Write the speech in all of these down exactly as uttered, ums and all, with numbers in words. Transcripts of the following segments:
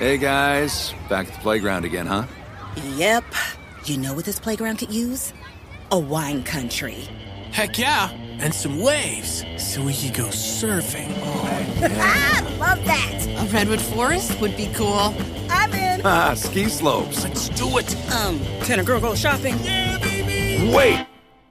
Hey, guys. Back at the playground again, huh? Yep. You know what this playground could use? A wine country. Heck yeah. And some waves, so we could go surfing. Oh, yeah. Ah, love that. A redwood forest would be cool. I'm in. Ah, ski slopes. Let's do it. Um, can a girl go shopping? Yeah, baby. Wait.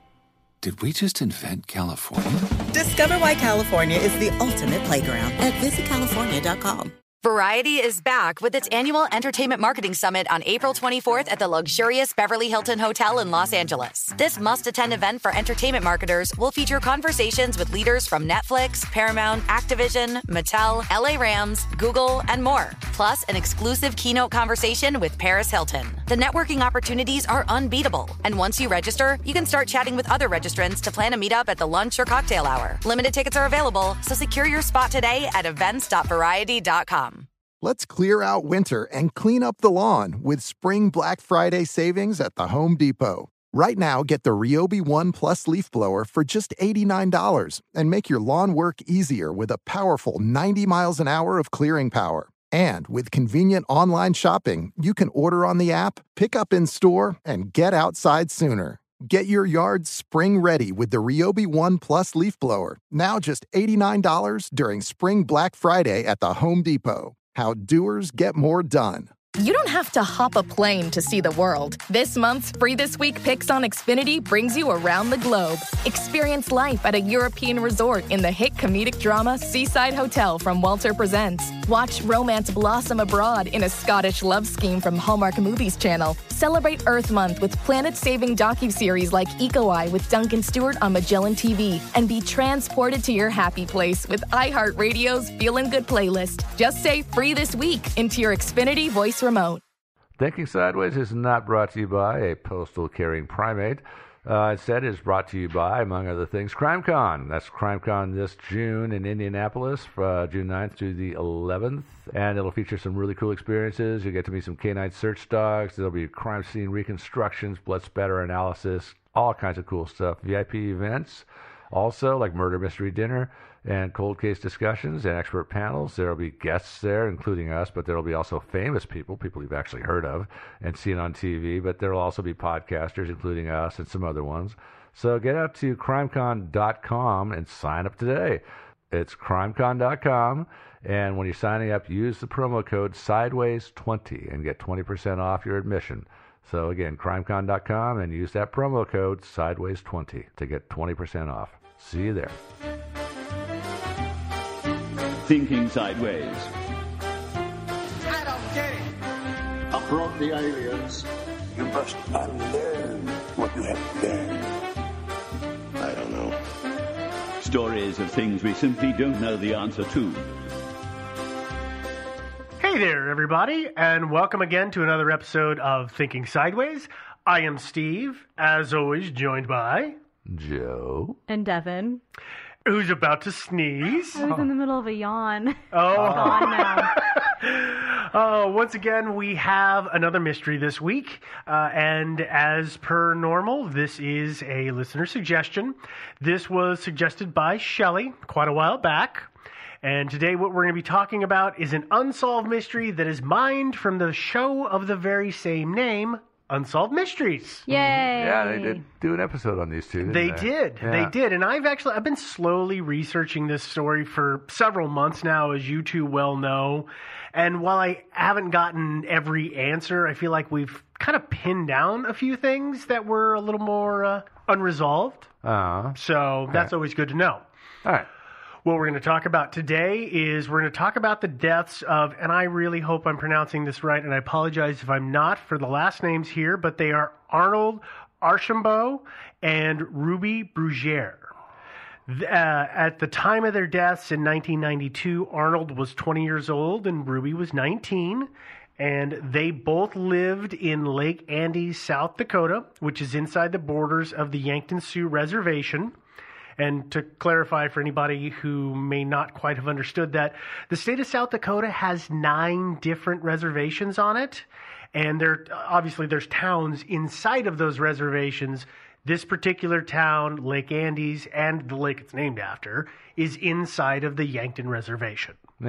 Did we just invent California? Discover why California is the ultimate playground at visit california dot com. Variety is back with its annual Entertainment Marketing Summit on April twenty-fourth at the luxurious Beverly Hilton Hotel in Los Angeles. This must-attend event for entertainment marketers will feature conversations with leaders from Netflix, Paramount, Activision, Mattel, L A Rams, Google, and more. Plus, an exclusive keynote conversation with Paris Hilton. The networking opportunities are unbeatable. And once you register, you can start chatting with other registrants to plan a meetup at the lunch or cocktail hour. Limited tickets are available, so secure your spot today at events dot variety dot com. Let's clear out winter and clean up the lawn with Spring Black Friday savings at the Home Depot. Right now, get the Ryobi One Plus leaf blower for just eighty-nine dollars and make your lawn work easier with a powerful ninety miles an hour of clearing power. And with convenient online shopping, you can order on the app, pick up in store, and get outside sooner. Get your yard spring ready with the Ryobi One Plus leaf blower, now just eighty-nine dollars during Spring Black Friday at the Home Depot. How doers get more done. You don't have to hop a plane to see the world. This month's Free This Week Picks on Xfinity brings you around the globe. Experience life at a European resort in the hit comedic drama Seaside Hotel from Walter Presents. Watch romance blossom abroad in a Scottish love scheme from Hallmark Movies Channel. Celebrate Earth Month with planet-saving docuseries like Eco Eye with Duncan Stewart on Magellan T V. And be transported to your happy place with iHeartRadio's Feelin' Good playlist. Just say Free This Week into your Xfinity voice remote. Thinking Sideways is not brought to you by a postal carrying primate. Uh, instead, is brought to you by, among other things, CrimeCon. That's CrimeCon this June in Indianapolis, uh, June ninth through the eleventh. And it'll feature some really cool experiences. You'll get to meet some canine search dogs. There'll be crime scene reconstructions, blood spatter analysis, all kinds of cool stuff. V I P events, also like murder mystery dinner and cold case discussions and expert panels. There will be guests there, including us, but there will be also famous people, people you've actually heard of and seen on T V, but there will also be podcasters, including us and some other ones. So get out to crimecon dot com and sign up today. It's crimecon dot com, and when you're signing up, use the promo code sideways twenty and get twenty percent off your admission. So again, crimecon dot com and use that promo code sideways twenty to get twenty percent off. See you there. Thinking Sideways. I don't get it. Uproot the aliens. You must unlearn what you have learned. I don't know. Stories of things we simply don't know the answer to. Hey there, everybody, and welcome again to another episode of Thinking Sideways. I am Steve, as always, joined by... Joe. And Devin. Who's about to sneeze. I was in the middle of a yawn. Oh. Gone now. Uh, once again, we have another mystery this week. Uh, and as per normal, this is a listener suggestion. This was suggested by Shelley quite a while back. And today what we're going to be talking about is an unsolved mystery that is mined from the show of the very same name, Unsolved Mysteries. Yay! Yeah, they did do an episode on these two, didn't they? They did. Yeah. They did. And I've actually, I've been slowly researching this story for several months now, as you two well know. And while I haven't gotten every answer, I feel like we've kind of pinned down a few things that were a little more uh, unresolved. Uh-huh. So that's okay. always good to know. All right. What we're going to talk about today is we're going to talk about the deaths of, and I really hope I'm pronouncing this right, and I apologize if I'm not for the last names here, but they are Arnold Archambault and Ruby Brugere. Uh, at the time of their deaths in nineteen ninety-two, Arnold was twenty years old and Ruby was nineteen. And they both lived in Lake Andes, South Dakota, which is inside the borders of the Yankton Sioux Reservation. And to clarify for anybody who may not quite have understood that, the state of South Dakota has nine different reservations on it. And there, obviously there's towns inside of those reservations. This particular town, Lake Andes, and the lake it's named after, is inside of the Yankton Reservation. Yeah.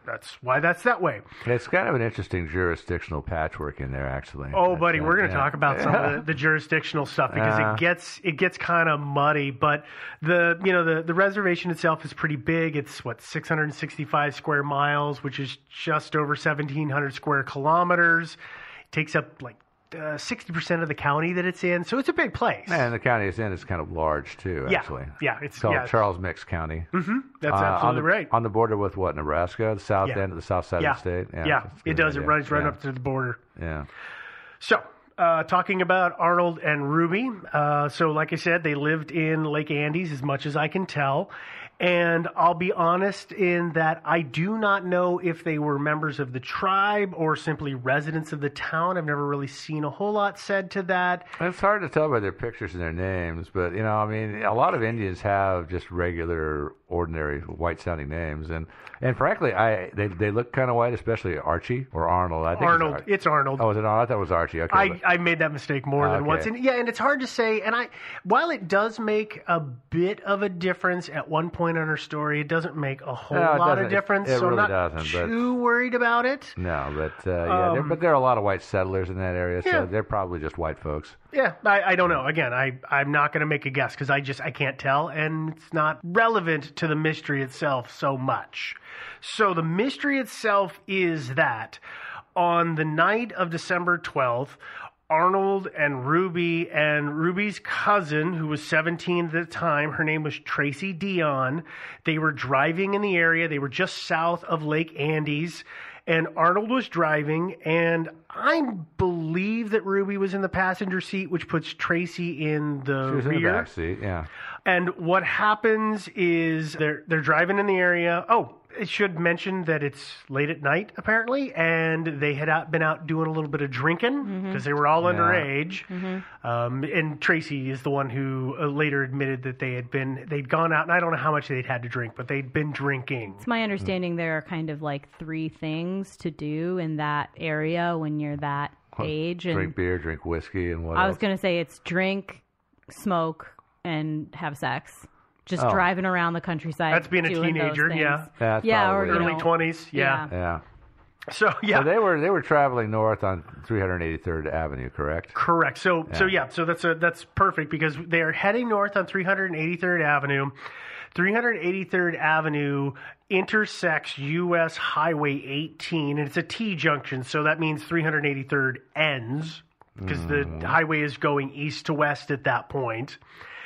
That's why that's that way. It's kind of an interesting jurisdictional patchwork in there, actually. Oh, But, buddy, uh, we're going to yeah. talk about some of the, the jurisdictional stuff because Uh. it gets it gets kind of muddy. But the you know the, the reservation itself is pretty big. It's what six hundred sixty-five square miles, which is just over seventeen hundred square kilometers. It takes up like uh, sixty percent of the county that it's in, so it's a big place. And the county it's in is kind of large, too, Yeah, actually. yeah, it's- called yeah. Charles Mix County. Mm-hmm. That's Uh, absolutely on the, right. On the border with what, Nebraska? The south Yeah. end of the south side yeah. of the state? Yeah, that's a it good does. It idea. runs right Yeah. up to the border. Yeah. So, uh, talking about Arnold and Ruby. Uh, so, like I said, they lived in Lake Andes as much as I can tell. And I'll be honest in that I do not know if they were members of the tribe or simply residents of the town. I've never really seen a whole lot said to that. It's hard to tell by their pictures and their names, but, you know, I mean, a lot of Indians have just regular, ordinary, white-sounding names. And, and frankly, I they they look kind of white, especially Archie or Arnold. I think Arnold. It's, Ar- It's Arnold. oh, was it Arnold? I thought it was Archie. Okay. I, but- I made that mistake more than Okay. once. And yeah, and it's hard to say. And I, while it does make a bit of a difference at one point in her story, it doesn't make a whole No, it lot of doesn't. difference. It so really I'm not doesn't, but- too worried about it. No, but, uh, yeah, there, Um, but there are a lot of white settlers in that area, so yeah. they're probably just white folks. Yeah, I, I don't know. Again, I, I'm not going to make a guess because I just I can't tell, and it's not relevant to the mystery itself so much. So the mystery itself is that on the night of December twelfth, Arnold and Ruby and Ruby's cousin, who was seventeen at the time, her name was Tracy Dion, they were driving in the area. They were just south of Lake Andes. And Arnold was driving, and I believe that Ruby was in the passenger seat, which puts Tracy in the She was rear. in the back seat, yeah. And what happens is they're they're driving in the area. Oh, it should mention that it's late at night, apparently, and they had out, been out doing a little bit of drinking because they were all Yeah. underage. Um, and Tracy is the one who uh, later admitted that they had been they'd gone out, and I don't know how much they'd had to drink, but they'd been drinking. It's my understanding there are kind of like three things to do in that area when you're that age. And Drink beer, drink whiskey, and what I else? was going to say it's drink, smoke, and have sex. Just Oh. driving around the countryside. That's being a doing those teenager, things. yeah. That's yeah, or probably you it. Early know, twenties, yeah. Yeah. So yeah, So they were they were traveling north on three hundred eighty-third Avenue, correct? correct. So so Yeah. yeah, so that's a that's perfect because they are heading north on three hundred eighty-third Avenue. three hundred eighty-third Avenue intersects U S Highway eighteen, and it's a T junction, so that means three hundred eighty-third ends because Mm. the highway is going east to west at that point.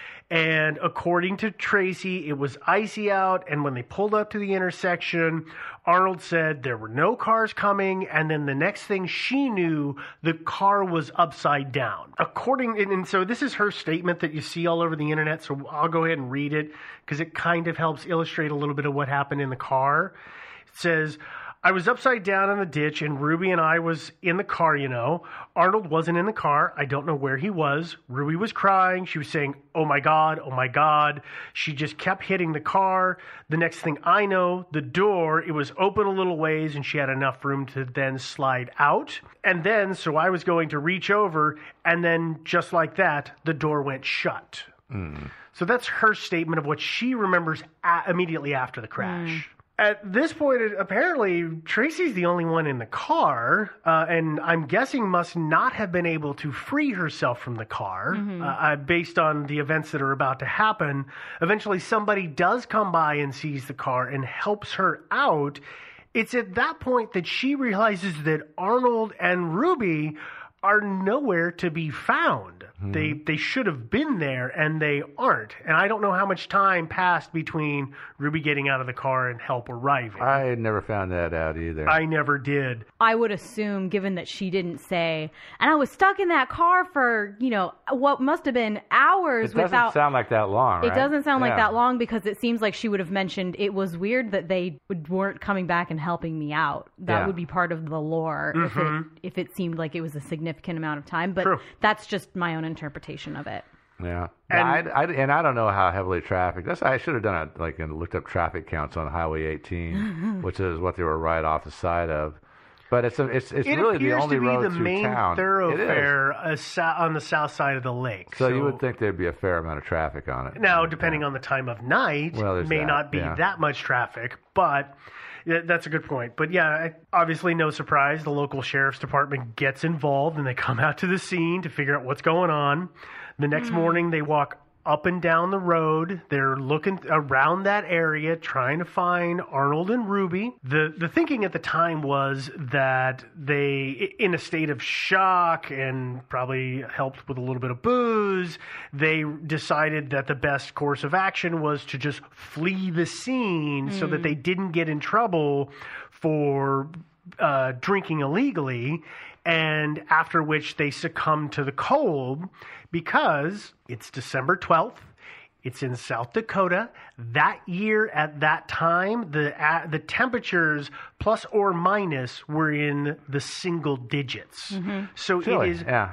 And according to Tracy, it was icy out. And when they pulled up to the intersection, Arnold said there were no cars coming. And then the next thing she knew, the car was upside down. According, and, and so this is her statement that you see all over the internet. So I'll go ahead and read it because it kind of helps illustrate a little bit of what happened in the car. It says, I was upside down in the ditch, and Ruby and I was in the car, you know. Arnold wasn't in the car. I don't know where he was. Ruby was crying. She was saying, oh, my God, oh, my God. She just kept hitting the car. The next thing I know, the door, it was open a little ways, and she had enough room to then slide out. And then, so I was going to reach over, and then just like that, the door went shut. Mm. So that's her statement of what she remembers a- immediately after the crash. At this point, it, apparently, Tracy's the only one in the car, uh, and I'm guessing must not have been able to free herself from the car Mhm. uh, uh, based on the events that are about to happen. Eventually, somebody does come by and sees the car and helps her out. It's at that point that she realizes that Arnold and Ruby are nowhere to be found. Mhm. They they should have been there, and they aren't. And I don't know how much time passed between Ruby getting out of the car and help arriving. I had never found that out either. I never did. I would assume, given that she didn't say, and I was stuck in that car for, you know, what must have been hours It doesn't without. sound like that long, It right? doesn't sound like Yeah. that long because it seems like she would have mentioned it was weird that they would, weren't coming back and helping me out. That Yeah. would be part of the lore if, it, Mhm. if it seemed like it was a significant amount of time. But True. that's just my own interpretation of it. Yeah, And- and I, I, and I don't know how heavily traffic. That's I should have done it like and looked up traffic counts on Highway eighteen, which is what they were right off the side of. But it's a, it's it's it really the appears only to be road the through main town. It is. thoroughfare uh, sa- on the south side of the lake. So, you would think there'd be a fair amount of traffic on it. Now, depending on the time of night, Well, there's may that, not be yeah. that much traffic, but Yeah, that's a good point. But yeah, obviously no surprise. The local sheriff's department gets involved and they come out to the scene to figure out what's going on. The next mm. morning they walk up and down the road. They're looking around that area, trying to find Arnold and Ruby. The the thinking at the time was that they, in a state of shock and probably helped with a little bit of booze, they decided that the best course of action was to just flee the scene mm. so that they didn't get in trouble for uh, drinking illegally, and after which they succumbed to the cold. Because it's December twelfth, it's in South Dakota. That year at that time, the uh, the temperatures plus or minus were in the single digits. Mm-hmm. So really? It is yeah.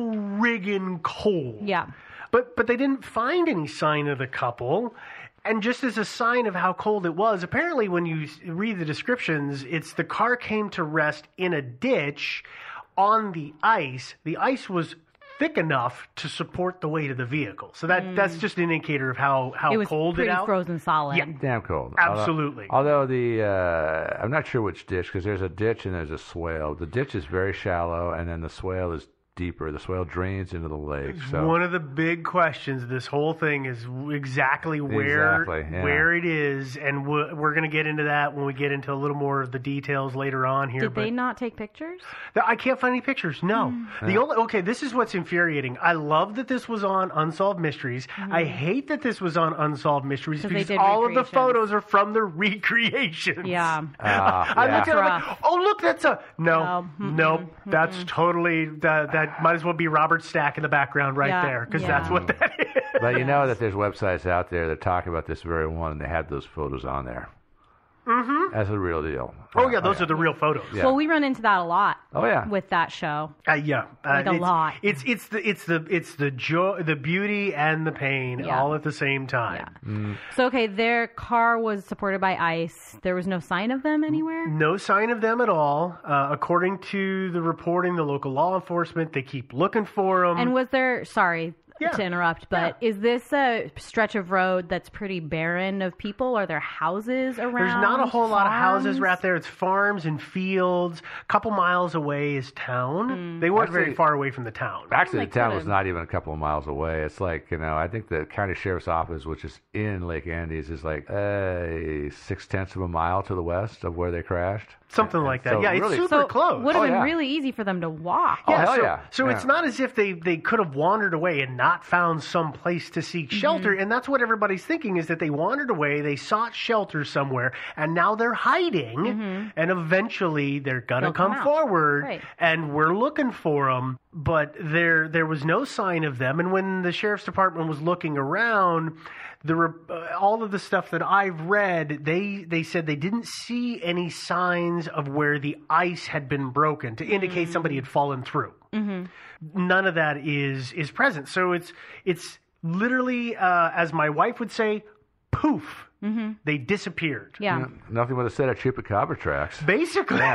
friggin' cold. Yeah. But but they didn't find any sign of the couple. And just as a sign of how cold it was, apparently when you read the descriptions, it's the car came to rest in a ditch on the ice. The ice was thick enough to support the weight of the vehicle. So that mm. that's just an indicator of how, how it was cold pretty it out. Frozen solid. Yeah. Damn cold. Absolutely. Although, although the, uh, I'm not sure which ditch, because there's a ditch and there's a swale. The ditch is very shallow, and then the swale is deeper. The swale drains into the lake. So. One of the big questions of this whole thing is exactly where exactly, yeah. where it is, and we're, we're going to get into that when we get into a little more of the details later on here. Did but they not take pictures? I can't find any pictures. No. Mm. The yeah. only okay. This is what's infuriating. I love that this was on Unsolved Mysteries. Mm. I hate that this was on Unsolved Mysteries because all of the photos are from the recreations. Yeah. Uh, I yeah. looked at it like, oh look, that's a no, no, nope. Mm-mm. That's Mm-mm. totally that. That might as well be Robert Stack in the background right yeah. there, because yeah. that's what that is. But you know that there's websites out there that talk about this very one, and they have those photos on there. Mm-hmm. That's a real deal. Oh, yeah, those oh, yeah. are the real photos. Yeah. Well, we run into that a lot. Oh, yeah. With that show. Uh, yeah. Like uh, a it's, lot. It's it's the it's the it's the joy, the beauty and the pain Yeah. all at the same time. Yeah. Mm. So, okay, their car was supported by ice. There was no sign of them anywhere? No sign of them at all. Uh, according to the reporting, the local law enforcement, they keep looking for them. And was there, sorry Yeah. to interrupt, but Yeah. is this a stretch of road that's pretty barren of people? Are there houses around? There's not a whole lot of houses farms? out there. It's farms and fields. A couple miles away is town. Mm. They weren't Actually- very far away from the town. Actually, They the town was could've. not even a couple of miles away. It's like, you know, I think the county sheriff's office, which is in Lake Andes, is like uh, six-tenths of a mile to the west of where they crashed. Something And like that. so yeah, really- it's super So close. would have Oh, been yeah. really easy for them to walk. Oh, hell so, yeah. So Yeah. it's not as if they, they could have wandered away and not found some place to seek shelter. Mm-hmm. And that's what everybody's thinking, is that they wandered away, they sought shelter somewhere, and now they're hiding, Mm-hmm. and eventually they're going to They'll come come out. forward, Right. and we're looking for them. But there there was no sign of them. And when the sheriff's department was looking around, the re- uh, all of the stuff that I've read, they they said they didn't see any signs of where the ice had been broken to indicate Mm. somebody had fallen through. Mm-hmm. None of that is is present. So it's it's literally, uh, as my wife would say, poof. Mm-hmm. They disappeared. Yeah. You know, nothing but a set of chupacabra tracks. Basically. Yeah,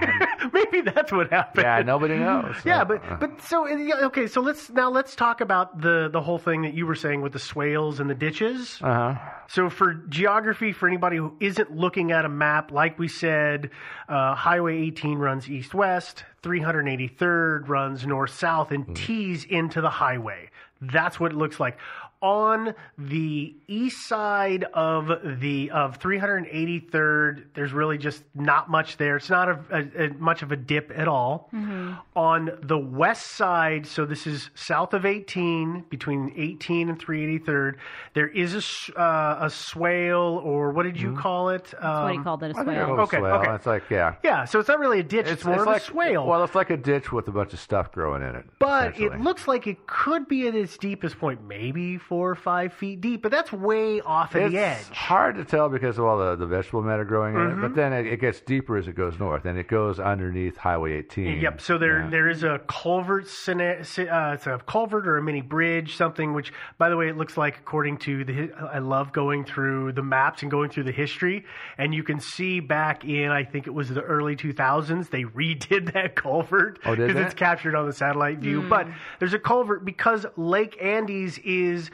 I know. Maybe that's what happened. Yeah, nobody knows. Yeah, So, but uh, but so yeah, okay. So let's now let's talk about the the whole thing that you were saying with the swales and the ditches. Uh-huh. So for geography, for anybody who isn't looking at a map, like we said, uh, Highway eighteen runs east-west, three hundred eighty-third runs north-south, and tees into the highway. That's what it looks like. On the east side of the of three hundred eighty-third, there's really just not much there. It's not a, a, a much of a dip at all. Mm-hmm. On the west side, so this is south of eighteen, between eighteen and three eighty-third, there is a, s- uh, a swale, or what did you Mm-hmm. call it? That's what he Um, called it, a I think swale. a little Okay, swale. okay. It's like, yeah. Yeah, so it's not really a ditch. It's, more of like a swale. Well, it's like a ditch with a bunch of stuff growing in it. But it essentially. looks like it could be at its deepest point, maybe four or five feet deep. But that's way off at It's the edge. hard to tell because of all the, the vegetable matter growing in Mhm. it. But then it, it gets deeper as it goes north, and it goes underneath Highway eighteen. Yep. So there, Yeah. there is a culvert. scena- sce- Uh, it's a culvert or a mini bridge, something. Which, by the way, it looks like according to the. hi- I love going through the maps and going through the history, and you can see back in. I think it was the early two thousands. They redid that culvert Oh, did because they? it's captured on the satellite view. Mm. But there's a culvert because Lake Andes is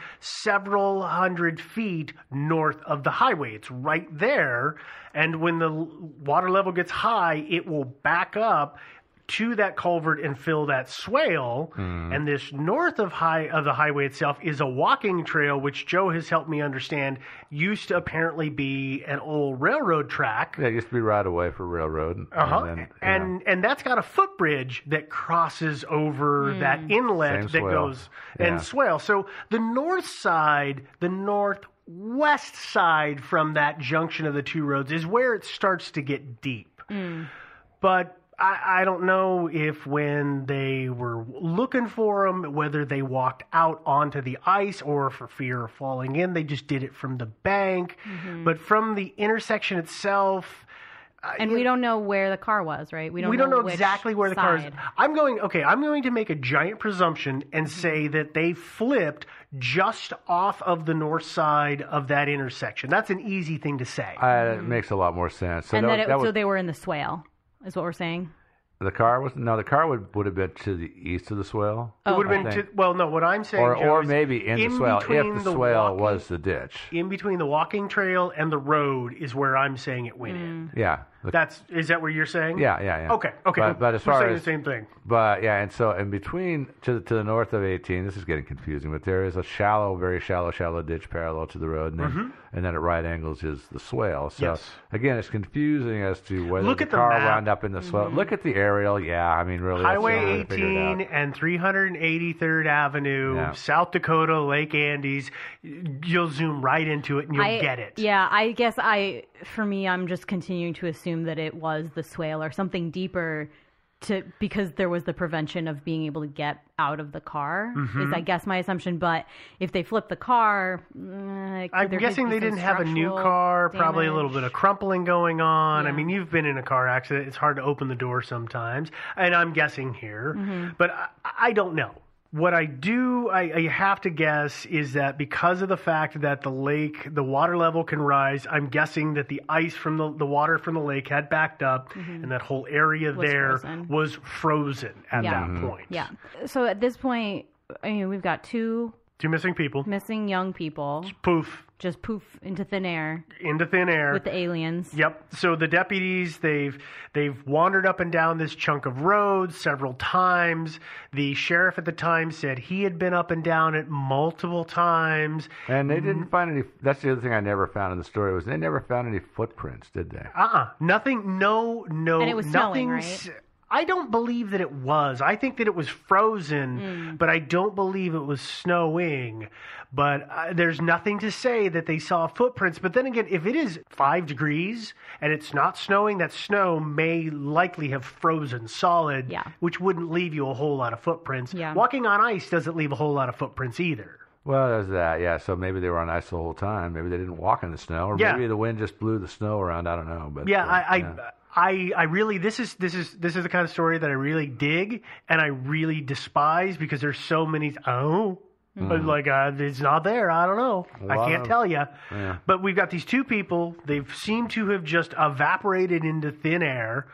several hundred feet north of the highway. It's right there. And when the water level gets high, it will back up to that culvert and fill that swale. Mm. And this north of high of the highway itself is a walking trail, which Joe has helped me understand used to apparently be an old railroad track. Yeah, it used to be right away for railroad. Uh-huh. And, then, and, yeah. and that's got a footbridge that crosses over mm. that inlet Same that swale. goes yeah. and swale. So the north side, the northwest side from that junction of the two roads is where it starts to get deep. Mm. But I, I don't know if when they were looking for them, whether they walked out onto the ice or for fear of falling in, they just did it from the bank. Mm-hmm. But from the intersection itself... And uh, we don't know where the car was, right? We don't, we don't know, know exactly where the side. car is. I'm going, okay, I'm going to make a giant presumption and say that they flipped just off of the north side of that intersection. That's an easy thing to say. Uh, mm-hmm. It makes a lot more sense. So and that, that, it, that was, so they were in the swale. Is what we're saying? The car was no. The car would, would have been to the east of the swale. Oh, it would have been to, well, no. What I'm saying, or Joe, or maybe in, in the swale if the, the swale walking, was the ditch. In between the walking trail and the road is where I'm saying it went mm. in. Yeah, the, that's is that what you're saying? Yeah, yeah, yeah. Okay, okay. But, but as we're far saying as the same thing. But yeah, and so in between to to the north of eighteen, this is getting confusing. But there is a shallow, very shallow, shallow ditch parallel to the road, and then mm-hmm. and then at right angles is the swale. So yes. again, it's confusing as to whether Look the at the car map. wound up in the swale. Mm-hmm. Look at the aerial. Yeah, I mean, really. Highway eighteen and three hundred eighty-third Avenue, yeah. South Dakota, Lake Andes. You'll zoom right into it and you'll I, get it. Yeah, I guess I, for me, I'm just continuing to assume that it was the swale or something deeper, to because there was the prevention of being able to get out of the car. Mm-hmm. Is I guess my assumption. But if they flipped the car, uh, I'm guessing they didn't have a new car. Damage. Probably a little bit of crumpling going on. Yeah. I mean, you've been in a car accident. It's hard to open the door sometimes, and I'm guessing here, mm-hmm. but I, I don't know. What I do, I, I have to guess, is that because of the fact that the lake, the water level can rise, I'm guessing that the ice from the, the water from the lake had backed up, mm-hmm. and that whole area was there frozen. was frozen at yeah. that Mm-hmm. point. Yeah. So at this point, I mean, we've got two two missing people, missing young people. Poof. Just poof into thin air. Into thin air. With the aliens. Yep. So the deputies, they've they've wandered up and down this chunk of road several times. The sheriff at the time said he had been up and down it multiple times. And they didn't find any, that's the other thing I never found in the story, was they never found any footprints, did they? Uh-uh. Nothing, no, no. And it was snowing, right? I don't believe that it was. I think that it was frozen, mm. but I don't believe it was snowing. But uh, there's nothing to say that they saw footprints. But then again, if it is five degrees and it's not snowing, that snow may likely have frozen solid, yeah. which wouldn't leave you a whole lot of footprints. Yeah. Walking on ice doesn't leave a whole lot of footprints either. Well, there's that, yeah. So maybe they were on ice the whole time. Maybe they didn't walk in the snow, or yeah. maybe the wind just blew the snow around. I don't know. But yeah, uh, I, I, yeah. I, I really this is this is this is the kind of story that I really dig and I really despise because there's so many. Oh. Mm. Like, uh, it's not there. I don't know. I can't of, tell you. Yeah. But we've got these two people. They've seemed to have just evaporated into thin air.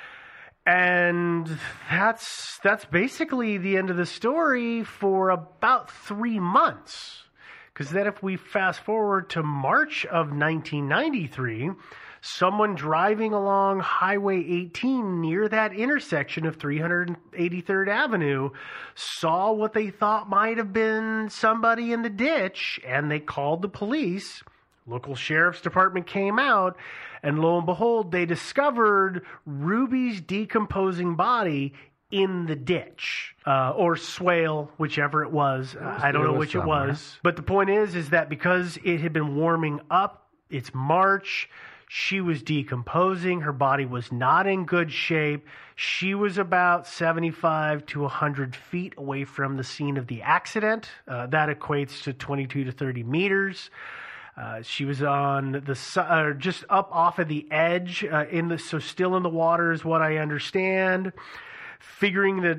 And that's that's basically the end of the story for about three months. Because then if we fast forward to March of nineteen ninety-three, someone driving along Highway eighteen near that intersection of three hundred eighty-third Avenue saw what they thought might have been somebody in the ditch, and they called the police. Local sheriff's department came out, and lo and behold, they discovered Ruby's decomposing body in the ditch, uh, or swale, whichever it was. Uh, I don't know which it was. But the point is, is that because it had been warming up, it's March, she was decomposing. Her body was not in good shape. She was about seventy-five to one hundred feet away from the scene of the accident. Uh, that equates to twenty-two to thirty meters. Uh, she was on the uh, just up off of the edge, uh, in the so still in the water is what I understand. Figuring that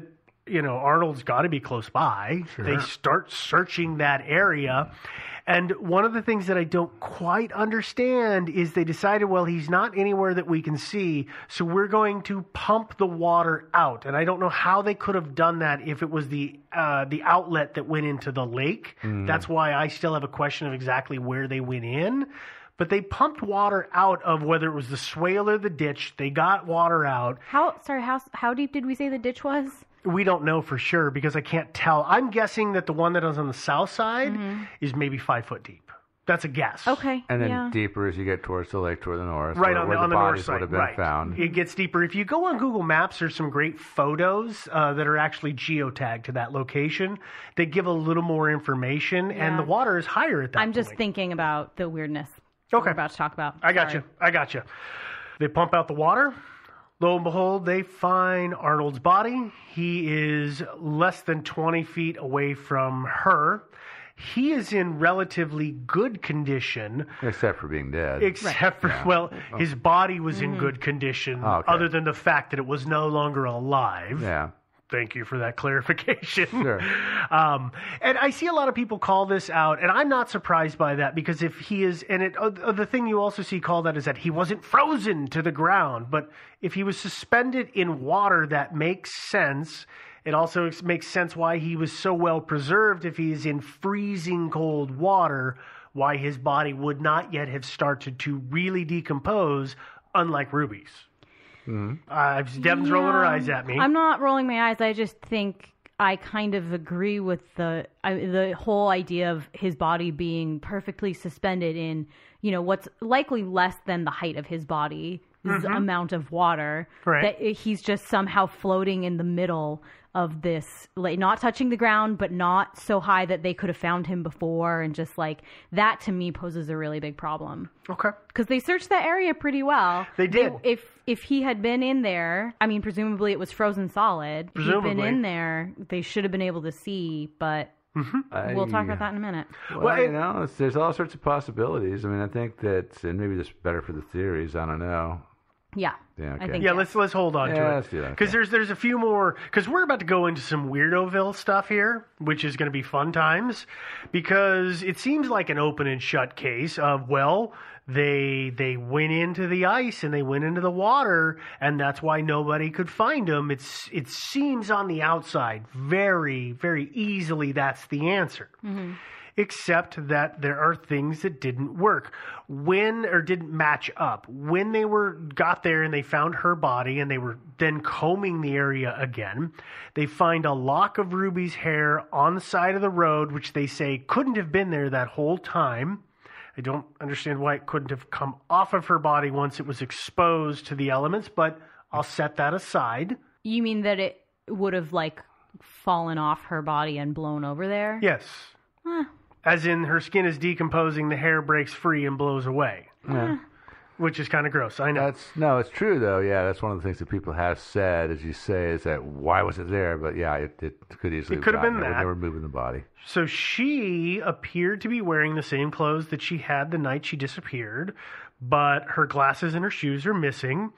you know, Arnold's got to be close by. Sure. They start searching that area. And one of the things that I don't quite understand is they decided, well, he's not anywhere that we can see, so we're going to pump the water out. And I don't know how they could have done that if it was the uh, the outlet that went into the lake. Mm. That's why I still have a question of exactly where they went in. But they pumped water out of whether it was the swale or the ditch. They got water out. How sorry, how how deep did we say the ditch was? We don't know for sure because I can't tell. I'm guessing that the one that is on the south side Mm-hmm. is maybe five foot deep. That's a guess. Okay. And then yeah. deeper as you get towards the lake toward the north, Right where, on, where the, on the the north bodies side, would have been right. found. It gets deeper. If you go on Google Maps, there's some great photos uh, that are actually geotagged to that location. They give a little more information, Yeah. and the water is higher at that I'm point. just thinking about the weirdness Okay. we're about to talk about. I got Sorry. you. I got you. They pump out the water. Lo and behold, they find Arnold's body. He is less than twenty feet away from her. He is in relatively good condition. Except for being dead. Except for, Yeah. well, his body was in Mm-hmm. good condition, Oh, okay. other than the fact that it was no longer alive. Yeah. Thank you for that clarification. Sure. Um, and I see a lot of people call this out, and I'm not surprised by that because if he is, and it, uh, the thing you also see called out is that he wasn't frozen to the ground, but if he was suspended in water, that makes sense. It also ex- makes sense why he was so well preserved if he's in freezing cold water, why his body would not yet have started to really decompose, unlike Ruby's. Mm-hmm. Uh, Devin's rolling her Yeah. eyes at me. I'm not rolling my eyes. I just think I kind of agree with the I, the whole idea of his body being perfectly suspended in, you know, what's likely less than the height of his body, Mhm. amount of water. Right. That he's just somehow floating in the middle of this, like not touching the ground, but not so high that they could have found him before, and just like that to me poses a really big problem. Okay. Because they searched that area pretty well. They did. If if he had been in there, I mean, presumably it was frozen solid. If he'd Presumably. been in there, they should have been able to see, but we'll talk about that in a minute. Well, Well, you it- know, it's, there's all sorts of possibilities. I mean, I think that, and maybe just better for the theories. I don't know. Yeah. Yeah, I okay. think Yeah, yes. let's let's hold on Yeah, to it let's do that, because okay. there's there's a few more because we're about to go into some Weirdoville stuff here, which is going to be fun times because it seems like an open and shut case of well they they went into the ice and they went into the water and that's why nobody could find them. It's it seems on the outside very very easily that's the answer. Mm-hmm. Except that there are things that didn't work when or didn't match up when they were got there and they found her body and they were then combing the area again. They find a lock of Ruby's hair on the side of the road, which they say couldn't have been there that whole time. I don't understand why it couldn't have come off of her body once it was exposed to the elements, but I'll set that aside. You mean that it would have like fallen off her body and blown over there? Yes. Huh. As in her skin is decomposing, the hair breaks free and blows away. Yeah. Which is kind of gross, I know. That's no, it's true though. Yeah, that's one of the things that people have said, as you say, is that why was it there? But yeah, it, it could easily It could have gotten been there when that. they were moving the body. So she appeared to be wearing the same clothes that she had the night she disappeared, but her glasses and her shoes are missing.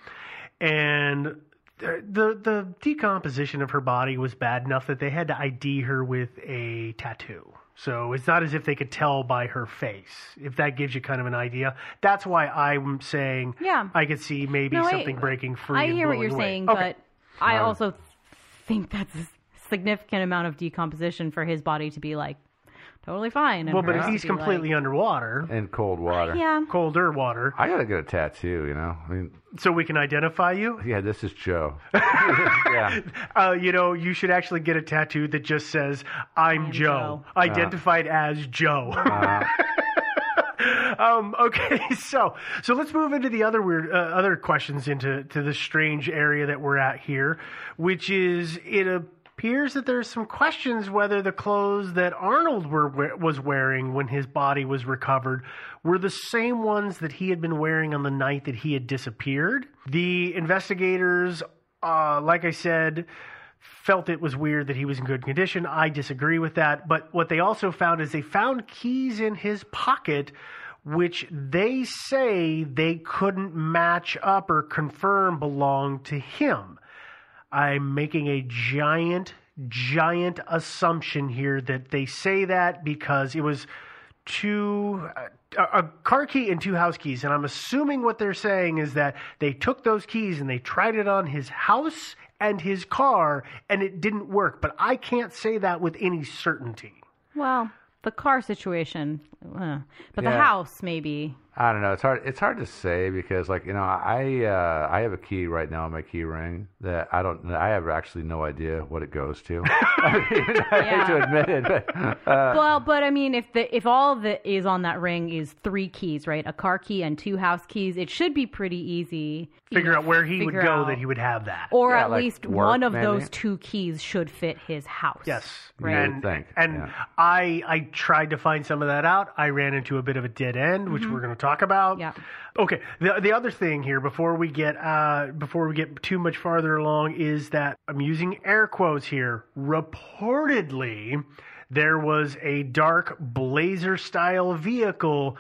And the, the, the decomposition of her body was bad enough that they had to I D her with a tattoo. So it's not as if they could tell by her face, if that gives you kind of an idea. That's why I'm saying Yeah. I could see maybe No, I- something breaking free I and hear what blowing you're away. saying, Okay. but I Wow. also think that's a significant amount of decomposition for his body to be like totally fine. and Well, for but us if to he's be completely like, underwater, In cold water. yeah, colder water, I gotta get a tattoo. You know, I mean, so we can identify you. yeah, this is Joe. yeah. Uh, you know, you should actually get a tattoo that just says, I'm, I'm Joe, Joe. identified as Joe. Uh, um, okay, so so let's move into the other weird, uh, other questions into to the strange area that we're at here, which is it appears that there's some questions whether the clothes that Arnold were was wearing when his body was recovered were the same ones that he had been wearing on the night that he had disappeared. The investigators, uh, like I said, felt it was weird that he was in good condition. I disagree with that. But what they also found is they found keys in his pocket, which they say they couldn't match up or confirm belonged to him. I'm making a giant giant assumption here that they say that because it was two uh, a car key and two house keys, and I'm assuming what they're saying is that they took those keys and they tried it on his house and his car, and it didn't work. But I can't say that with any certainty. Well, the car situation, uh, but Yeah. the house maybe. I don't know. It's hard. It's hard to say because, like, you know, I uh, I have a key right now on my key ring that I don't. I have actually no idea what it goes to. I mean, I hate to admit it, but uh, Well, but I mean, if the if all that is on that ring is three keys, right? A car key and two house keys, it should be pretty easy. you Figure know, out where he would figure go out- that he would have that. Or Yeah, at like least work, one of maybe. those two keys should fit his house. Yes. Right. You would And, think, and yeah. I I tried to find some of that out. I ran into a bit of a dead end, which we're going to talk about. Yeah. Okay. The the other thing here before we get uh before we get too much farther along is that I'm using air quotes here. Reportedly, there was a dark Blazer style vehicle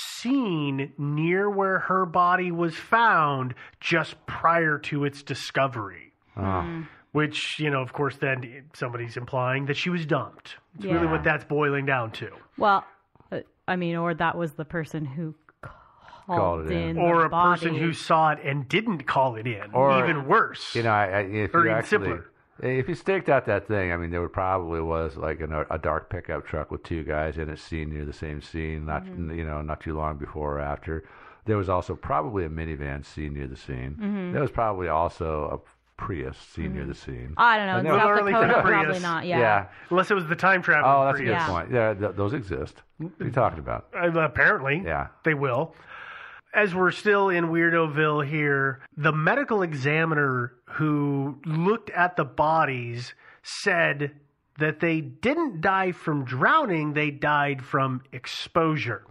seen near where her body was found just prior to its discovery. oh. Which, you know, of course, then somebody's implying that she was dumped. It's really Yeah. what that's boiling down to. Well, uh, I mean, or that was the person who called, Called it in. in, Or the a body. person who saw it and didn't call it in. Or- even worse. You know, I, I, if Or you even actually, simpler. if you staked out that thing, I mean, there would probably was like an, a dark pickup truck with two guys in it, seen near the same scene, not Mm-hmm. you know, not too long before or after. There was also probably a minivan seen near the scene. Mm-hmm. There was probably also a Prius seen near the scene. I don't know. And In there was- South Early Dakota, Prius. probably not. Yeah. yeah. Unless it was the time travel. Oh, that's a good Yeah. point. Yeah, th- those exist. What are you talking about? Uh, apparently. Yeah. They will. As we're still in Weirdoville here, the medical examiner who looked at the bodies said that they didn't die from drowning, they died from exposure.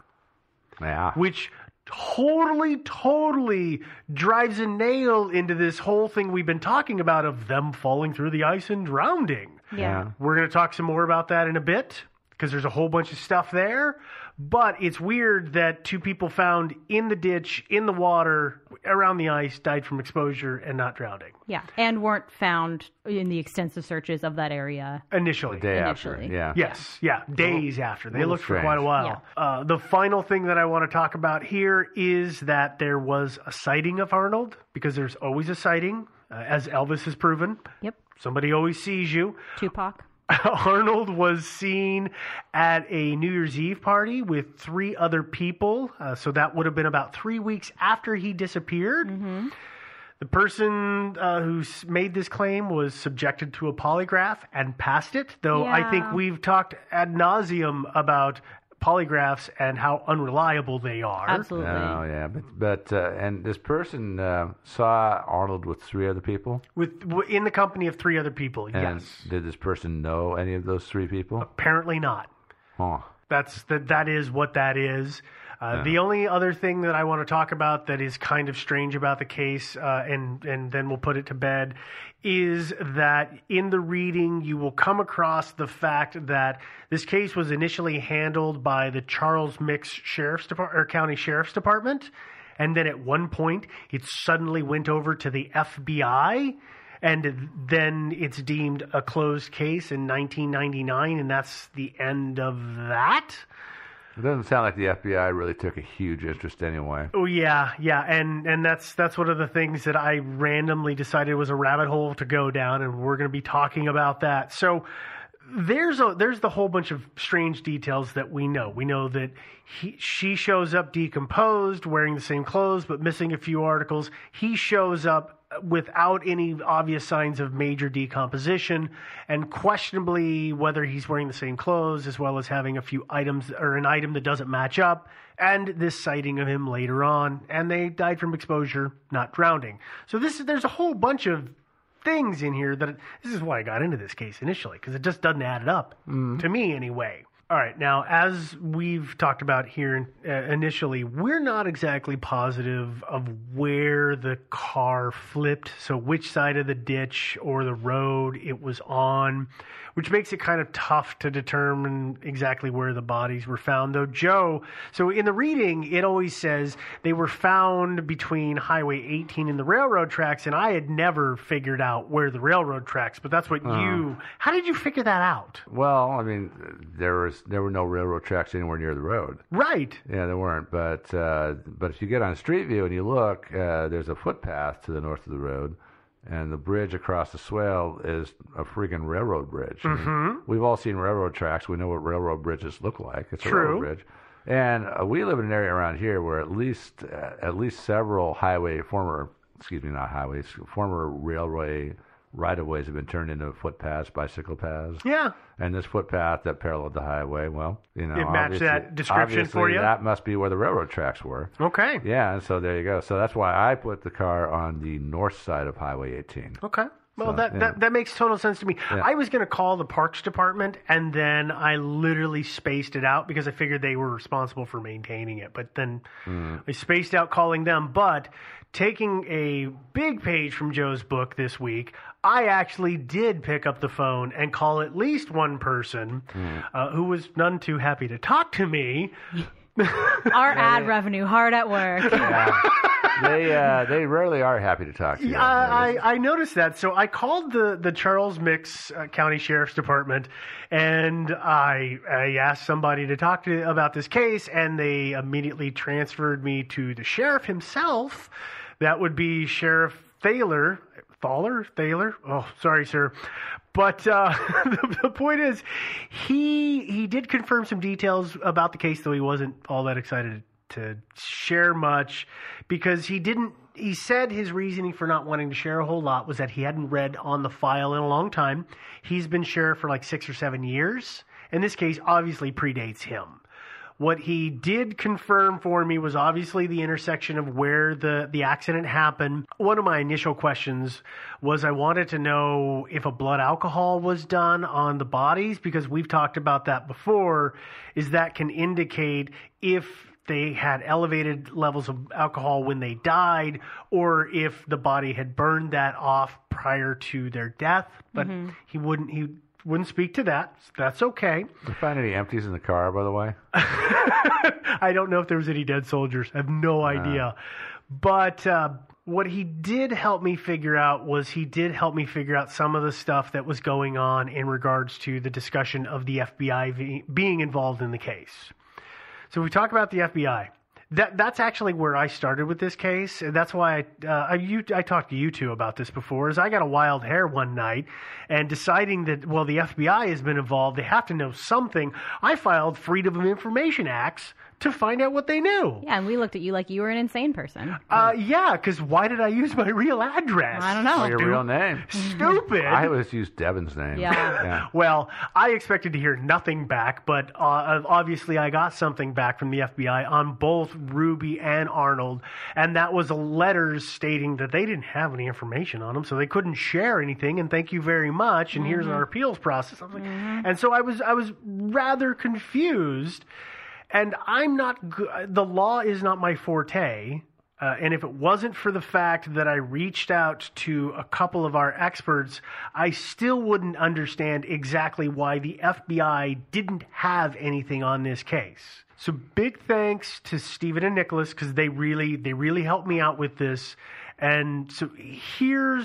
Yeah. Which totally, totally drives a nail into this whole thing we've been talking about of them falling through the ice and drowning. Yeah. We're going to talk some more about that in a bit because there's a whole bunch of stuff there. But it's weird that two people found in the ditch, in the water, around the ice, died from exposure and not drowning. Yeah. And weren't found in the extensive searches of that area. Initially. The day Initially. after. Yeah. Yes, yeah, days after. They little looked for strange. quite a while. Yeah. Uh, the final thing that I want to talk about here is that there was a sighting of Arnold, because there's always a sighting, uh, as Elvis has proven. Yep. Somebody always sees you. Tupac. Arnold was seen at a New Year's Eve party with three other people. Uh, so that would have been about three weeks after he disappeared. Mm-hmm. The person uh, who s- made this claim was subjected to a polygraph and passed it, though I think Yeah. we've talked ad nauseum about polygraphs and how unreliable they are. Absolutely. Oh yeah, but but uh, and this person uh, saw Arnold with three other people. With w- in the company of three other people, And yes. did this person know any of those three people? Apparently not. Huh. That's that. That is what that is. Uh, Yeah. The only other thing that I want to talk about that is kind of strange about the case, uh, and and then we'll put it to bed, is that in the reading you will come across the fact that this case was initially handled by the Charles Mix Sheriff's Department or County Sheriff's Department, and then at one point it suddenly went over to the F B I. And then it's deemed a closed case in nineteen ninety-nine, and that's the end of that. It doesn't sound like the F B I really took a huge interest anyway. Oh yeah, yeah, and and that's that's one of the things that I randomly decided was a rabbit hole to go down, and we're going to be talking about that. So there's a there's the whole bunch of strange details that we know. We know that he she shows up decomposed, wearing the same clothes but missing a few articles. He shows up without any obvious signs of major decomposition, and questionably whether he's wearing the same clothes, as well as having a few items or an item that doesn't match up, and this sighting of him later on, and they died from exposure, not drowning. So this there's a whole bunch of things in here that this is why I got into this case initially, because it just doesn't add it up to me anyway. All right. Now, as we've talked about here uh, initially, we're not exactly positive of where the car flipped, so which side of the ditch or the road it was on, which makes it kind of tough to determine exactly where the bodies were found. Though, Joe, so in the reading, it always says they were found between Highway eighteen and the railroad tracks, and I had never figured out where the railroad tracks, but that's what Uh. you... How did you figure that out? Well, I mean, there was there were no railroad tracks anywhere near the road. Right. Yeah, there weren't. But uh, but if you get on Street View and you look, uh, there's a footpath to the north of the road, and the bridge across the swale is a freaking railroad bridge. I mean, Mhm. we've all seen railroad tracks. We know what railroad bridges look like. It's a True. railroad bridge. And uh, we live in an area around here where at least uh, at least several highway former excuse me not highways former railway right-of-ways have been turned into footpaths, bicycle paths. Yeah. And this footpath that paralleled the highway, well, you know, It matched obviously- that description for obviously you? That must be where the railroad tracks were. Okay. Yeah, and so there you go. So that's why I put the car on the north side of Highway eighteen. Okay. Well, So, that, yeah. that that makes total sense to me. Yeah. I was going to call the Parks Department, and then I literally spaced it out because I figured they were responsible for maintaining it. But then Mm. I spaced out calling them. But taking a big page from Joe's book this week, I actually did pick up the phone and call at least one person Mm. uh, who was none too happy to talk to me. Our ad revenue hard at work. they uh, they rarely are happy to talk to you. Yeah, I, I noticed that. So I called the, the Charles Mix uh, County Sheriff's Department, and I, I asked somebody to talk to about this case, and they immediately transferred me to the sheriff himself. That would be Sheriff Thaler. Thaler? Thaler? Oh, sorry, sir. But uh, the, the point is, he he did confirm some details about the case, though he wasn't all that excited to share much, because he didn't. He said his reasoning for not wanting to share a whole lot was that he hadn't read on the file in a long time. He's been sheriff for like six or seven years, and this case obviously predates him. What he did confirm for me was obviously the intersection of where the, the accident happened. One of my initial questions was I wanted to know if a blood alcohol was done on the bodies, because we've talked about that before, is that can indicate if they had elevated levels of alcohol when they died, or if the body had burned that off prior to their death. But Mhm. he wouldn't he wouldn't speak to that. That's okay. Did you find any empties in the car, by the way? I don't know if there was any dead soldiers. I have no idea. But uh, what he did help me figure out was he did help me figure out some of the stuff that was going on in regards to the discussion of the F B I v- being involved in the case. So we talk about the F B I. That that's actually where I started with this case. And that's why I, uh, I, you, I talked to you two about this before, is I got a wild hair one night and deciding that, well, the F B I has been involved. They have to know something. I filed Freedom of Information Acts to find out what they knew. Yeah, and we looked at you like you were an insane person. Uh, yeah, because why did I use my real address? I don't know. Oh, your Stu- real name. Stupid. I always use Devin's name. Yeah. yeah. Well, I expected to hear nothing back, but uh, obviously I got something back from the F B I on both Ruby and Arnold, and that was letters stating that they didn't have any information on them, so they couldn't share anything, and thank you very much, and here's Mhm. our appeals process. I was like, Mhm. and so I was, I was rather confused, and I'm not, go- the law is not my forte. Uh, and if it wasn't for the fact that I reached out to a couple of our experts, I still wouldn't understand exactly why the F B I didn't have anything on this case. So big thanks to Stephen and Nicholas, because they really, they really helped me out with this. And so here's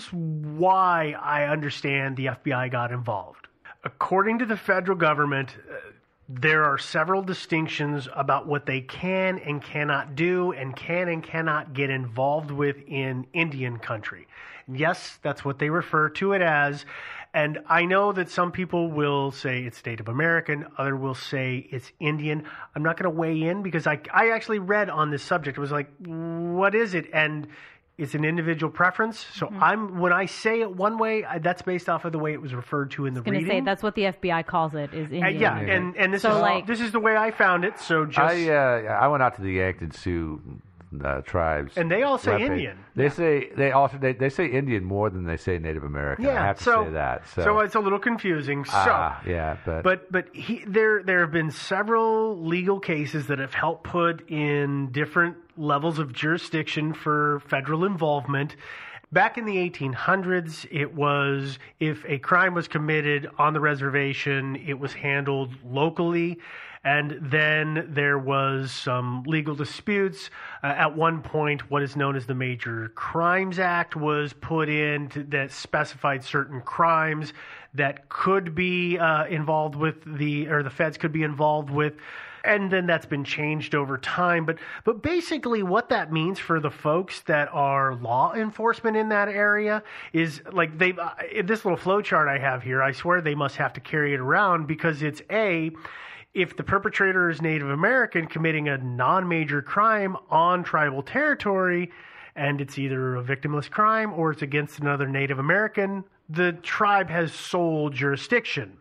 why I understand the F B I got involved. According to the federal government, uh, there are several distinctions about what they can and cannot do and can and cannot get involved with in Indian country. Yes, that's what they refer to it as. And I know that some people will say it's Native American, other will say it's Indian. I'm not going to weigh in because I, I actually read on this subject. It was like, what is it? And it's an individual preference. So Mhm. I'm when I say it one way, I, that's based off of the way it was referred to in the I was going reading. to say, that's what the F B I calls it, is Uh, Indian. yeah, and, and this So, is like- this is the way I found it. So just I uh, I went out to the Yankton Sioux uh, tribes. And they all say webpage. Indian. They yeah. say they also they, they say Indian more than they say Native American. Yeah, I have to so, say that. So. so it's a little confusing. So ah, yeah, but but but he, there there have been several legal cases that have helped put in different levels of jurisdiction for federal involvement. Back in the eighteen hundreds, it was if a crime was committed on the reservation, it was handled locally. And then there was some legal disputes. Uh, at one point, what is known as the Major Crimes Act was put in to, that specified certain crimes that could be uh, involved with the, or the feds could be involved with. And then that's been changed over time. But but basically what that means for the folks that are law enforcement in that area is like they uh, this little flow chart I have here, I swear they must have to carry it around because it's A, if the perpetrator is Native American committing a non-major crime on tribal territory, and it's either a victimless crime or it's against another Native American, the tribe has sole jurisdiction.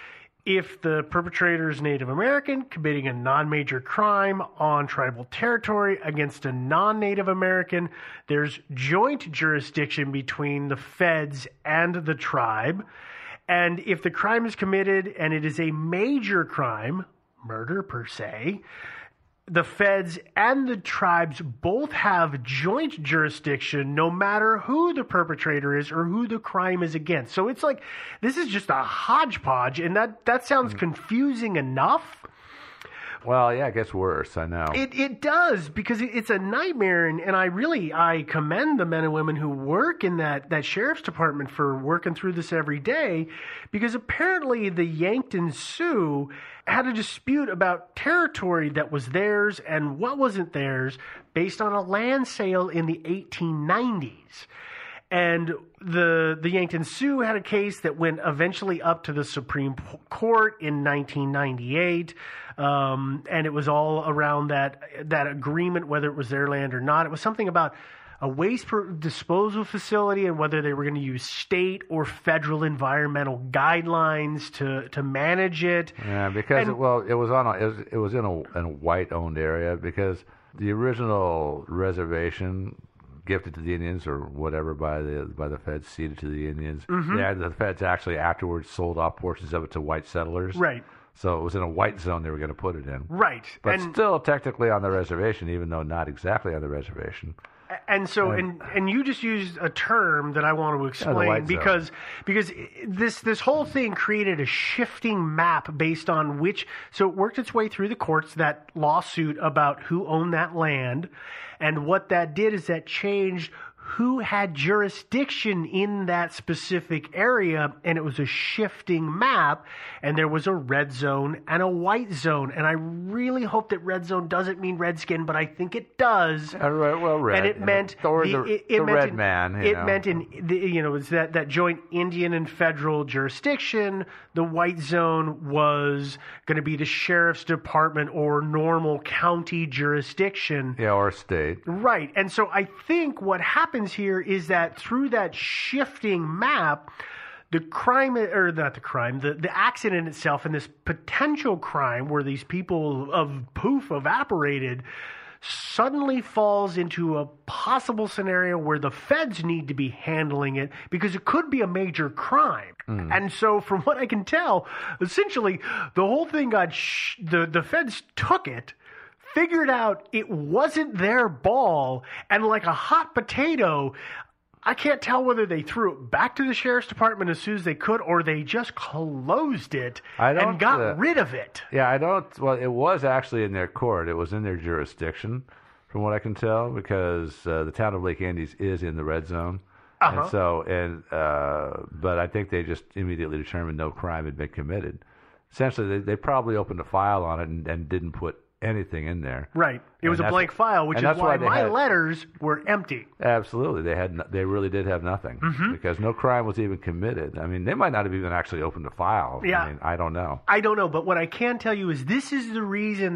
If the perpetrator is Native American committing a non-major crime on tribal territory against a non-Native American, there's joint jurisdiction between the feds and the tribe. And if the crime is committed and it is a major crime, murder per se, the feds and the tribes both have joint jurisdiction no matter who the perpetrator is or who the crime is against. So it's like, this is just a hodgepodge, and that, that sounds confusing enough. Well, yeah, it gets worse, I know. It it does, because it, it's a nightmare, and, and I really, I commend the men and women who work in that, that sheriff's department for working through this every day, because apparently the Yankton Sioux had a dispute about territory that was theirs and what wasn't theirs based on a land sale in the eighteen nineties. And the the Yankton Sioux had a case that went eventually up to the Supreme Court in nineteen ninety-eight, um, and it was all around that that agreement, whether it was their land or not. It was something about a waste disposal facility and whether they were going to use state or federal environmental guidelines to, to manage it. Yeah, because and, it, well, it was on a, it was, it was in a, in a white-owned area, because the original reservation gifted to the Indians or whatever by the by the feds, ceded to the Indians. Mm-hmm. Yeah, the feds actually afterwards sold off portions of it to white settlers. Right. So it was in a white zone they were going to put it in. Right. But and, still technically on the reservation, even though not exactly on the reservation. And so, and and you just used a term that I want to explain yeah, because zone. because this this whole thing created a shifting map based on which. So it worked its way through the courts, that lawsuit about who owned that land, and what that did is that changed who had jurisdiction in that specific area, and it was a shifting map, and there was a red zone and a white zone. And I really hope that red zone doesn't mean redskin, but I think it does. Uh, well, red. And it meant or the, the, it, it the meant red in, man. You it know. meant in the, you know, it's that that joint Indian and federal jurisdiction. The white zone was going to be the sheriff's department or normal county jurisdiction. Yeah, or state. Right. And so I think what happens here is that through that shifting map, the crime, or not the crime, the, the accident itself and this potential crime where these people of poof evaporated suddenly falls into a possible scenario where the feds need to be handling it because it could be a major crime. Mm. And so from what I can tell, essentially the whole thing got, sh- the, the feds took it, figured out it wasn't their ball, and like a hot potato, I can't tell whether they threw it back to the sheriff's department as soon as they could, or they just closed it and got uh, rid of it. Yeah, I don't. Well, it was actually in their court. It was in their jurisdiction, from what I can tell, because uh, the town of Lake Andes is in the red zone. Uh-huh. And so, and uh, but I think they just immediately determined no crime had been committed. Essentially, they, they probably opened a file on it and, and didn't put anything in there. Right. It and was a blank file, which is why, why my had, letters were empty. Absolutely. They had. No, they really did have nothing mm-hmm. because no crime was even committed. I mean, they might not have even actually opened a file. Yeah. I mean, I don't know. I don't know. But what I can tell you is this is the reason that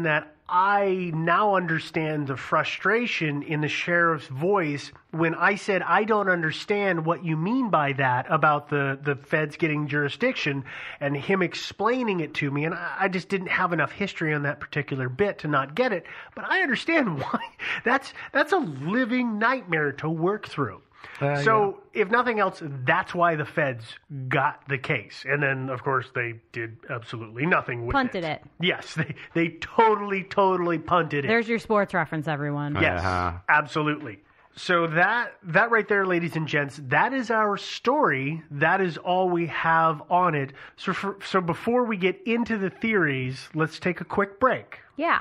I now understand the frustration in the sheriff's voice when I said, I don't understand what you mean by that about the, the feds getting jurisdiction, and him explaining it to me. And I, I just didn't have enough history on that particular bit to not get it. But I understand why. That's, that's a living nightmare to work through. Uh, so, yeah. If nothing else, that's why the feds got the case. And then, of course, they did absolutely nothing with punted it. Punted it. Yes, they, they totally, totally punted it. There's your sports reference, everyone. Yes, uh-huh. absolutely. So that that right there, ladies and gents, that is our story. That is all we have on it. So, for, so before we get into the theories, let's take a quick break. Yeah.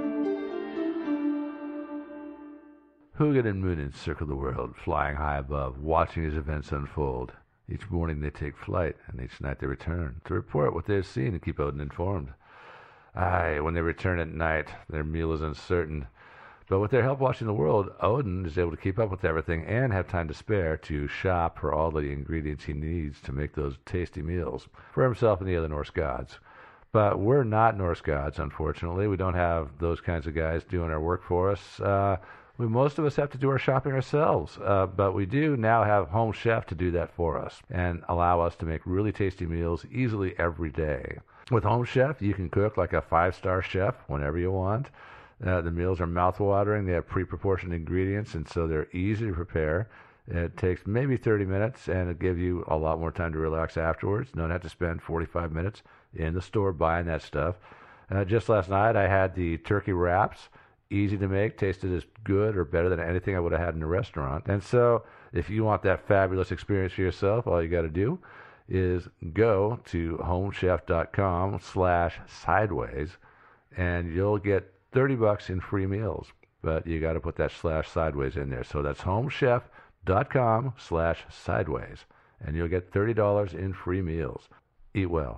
Hugin and Moonin circle the world, flying high above, watching as events unfold. Each morning they take flight, and each night they return to report what they have seen and keep Odin informed. Aye, when they return at night, their meal is uncertain. But with their help watching the world, Odin is able to keep up with everything and have time to spare to shop for all the ingredients he needs to make those tasty meals for himself and the other Norse gods. But we're not Norse gods, unfortunately. We don't have those kinds of guys doing our work for us. Uh... We, most of us have to do our shopping ourselves, uh, but we do now have Home Chef to do that for us and allow us to make really tasty meals easily every day. With Home Chef, you can cook like a five-star chef whenever you want. Uh, the meals are mouth-watering. They have pre-proportioned ingredients, and so they're easy to prepare. It takes maybe thirty minutes, and it'll give you a lot more time to relax afterwards. You don't have to spend forty-five minutes in the store buying that stuff. Uh, just last night, I had the turkey wraps. Easy to make, tasted as good or better than anything I would have had in a restaurant. And so if you want that fabulous experience for yourself, all you got to do is go to homechef.com slash sideways, and you'll get thirty bucks in free meals. But you got to put that slash sideways in there. So that's homechef.com slash sideways, and you'll get thirty dollars in free meals. Eat well.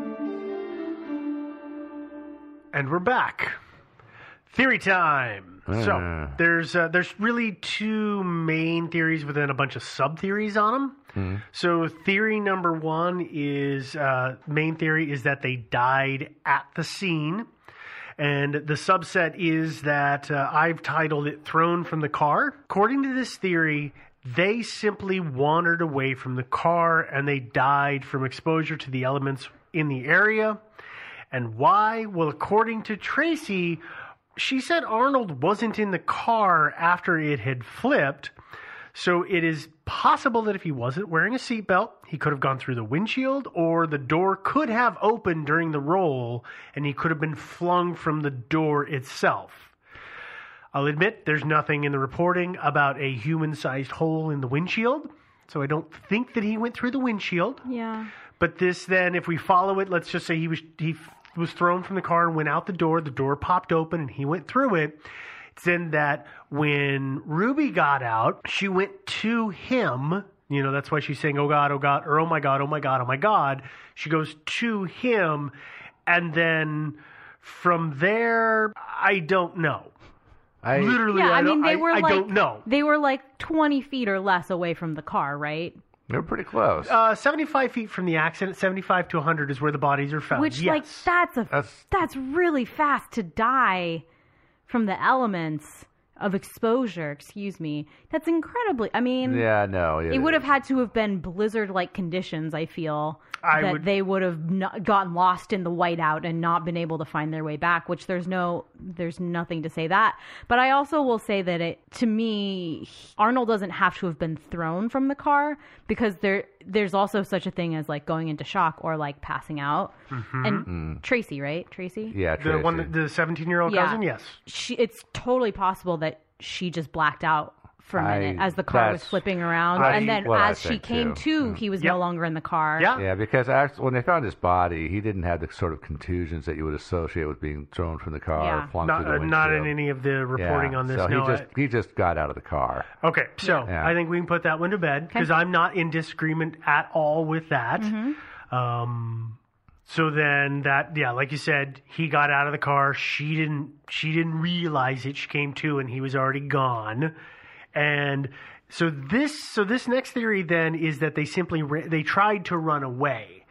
And we're back. Theory time. Uh. So there's uh, there's really two main theories within a bunch of sub-theories on them. Mm. So theory number one is, uh, main theory is that they died at the scene. And the subset is that uh, I've titled it Thrown from the Car. According to this theory, they simply wandered away from the car and they died from exposure to the elements in the area. And why? Well, according to Tracy, she said Arnold wasn't in the car after it had flipped, so it is possible that if he wasn't wearing a seatbelt, he could have gone through the windshield, or the door could have opened during the roll, and he could have been flung from the door itself. I'll admit there's nothing in the reporting about a human-sized hole in the windshield, so I don't think that he went through the windshield. Yeah. But this then, if we follow it, let's just say he was he was thrown from the car and went out the door. The door popped open and he went through it. It's then that when Ruby got out, she went to him. You know, that's why she's saying, oh God, oh God, or oh my God, oh my God, oh my God. She goes to him. And then from there, I don't know. I, Literally, yeah, I, I mean, they I, were I like, don't know. They were like twenty feet or less away from the car, right? They're pretty close. Uh, seventy-five feet from the accident, seventy-five to one hundred is where the bodies are found. Which, yes. like, that's a that's, that's really fast to die from the elements of exposure, excuse me. That's incredibly, I mean... Yeah, no. It, it would have had to have been blizzard-like conditions, I feel, I that would... they would have not gotten lost in the whiteout and not been able to find their way back, which there's no, there's nothing to say that. But I also will say that, it, to me, Arnold doesn't have to have been thrown from the car, because there there's also such a thing as, like, going into shock or, like, passing out. Mm-hmm. And mm. Tracy, right? Tracy? Yeah, Tracy. The one, the seventeen-year-old yeah. cousin, yes. She, it's totally possible that she just blacked out for a minute I, as the car was flipping around. I, and then as she came too. to, he was yep. no longer in the car. Yeah, yeah because actually, when they found his body, he didn't have the sort of contusions that you would associate with being thrown from the car yeah. or flung not, through the windshield. Not in any of the reporting yeah. on this. So no, he, just, I, he just got out of the car. Okay, so yeah. I think we can put that one to bed, because okay. I'm not in disagreement at all with that. Mm-hmm. Um... So then that, yeah, like you said, he got out of the car. She didn't, she didn't realize it. She came to and he was already gone. And so this, so this next theory then is that they simply, ra- they tried to run away.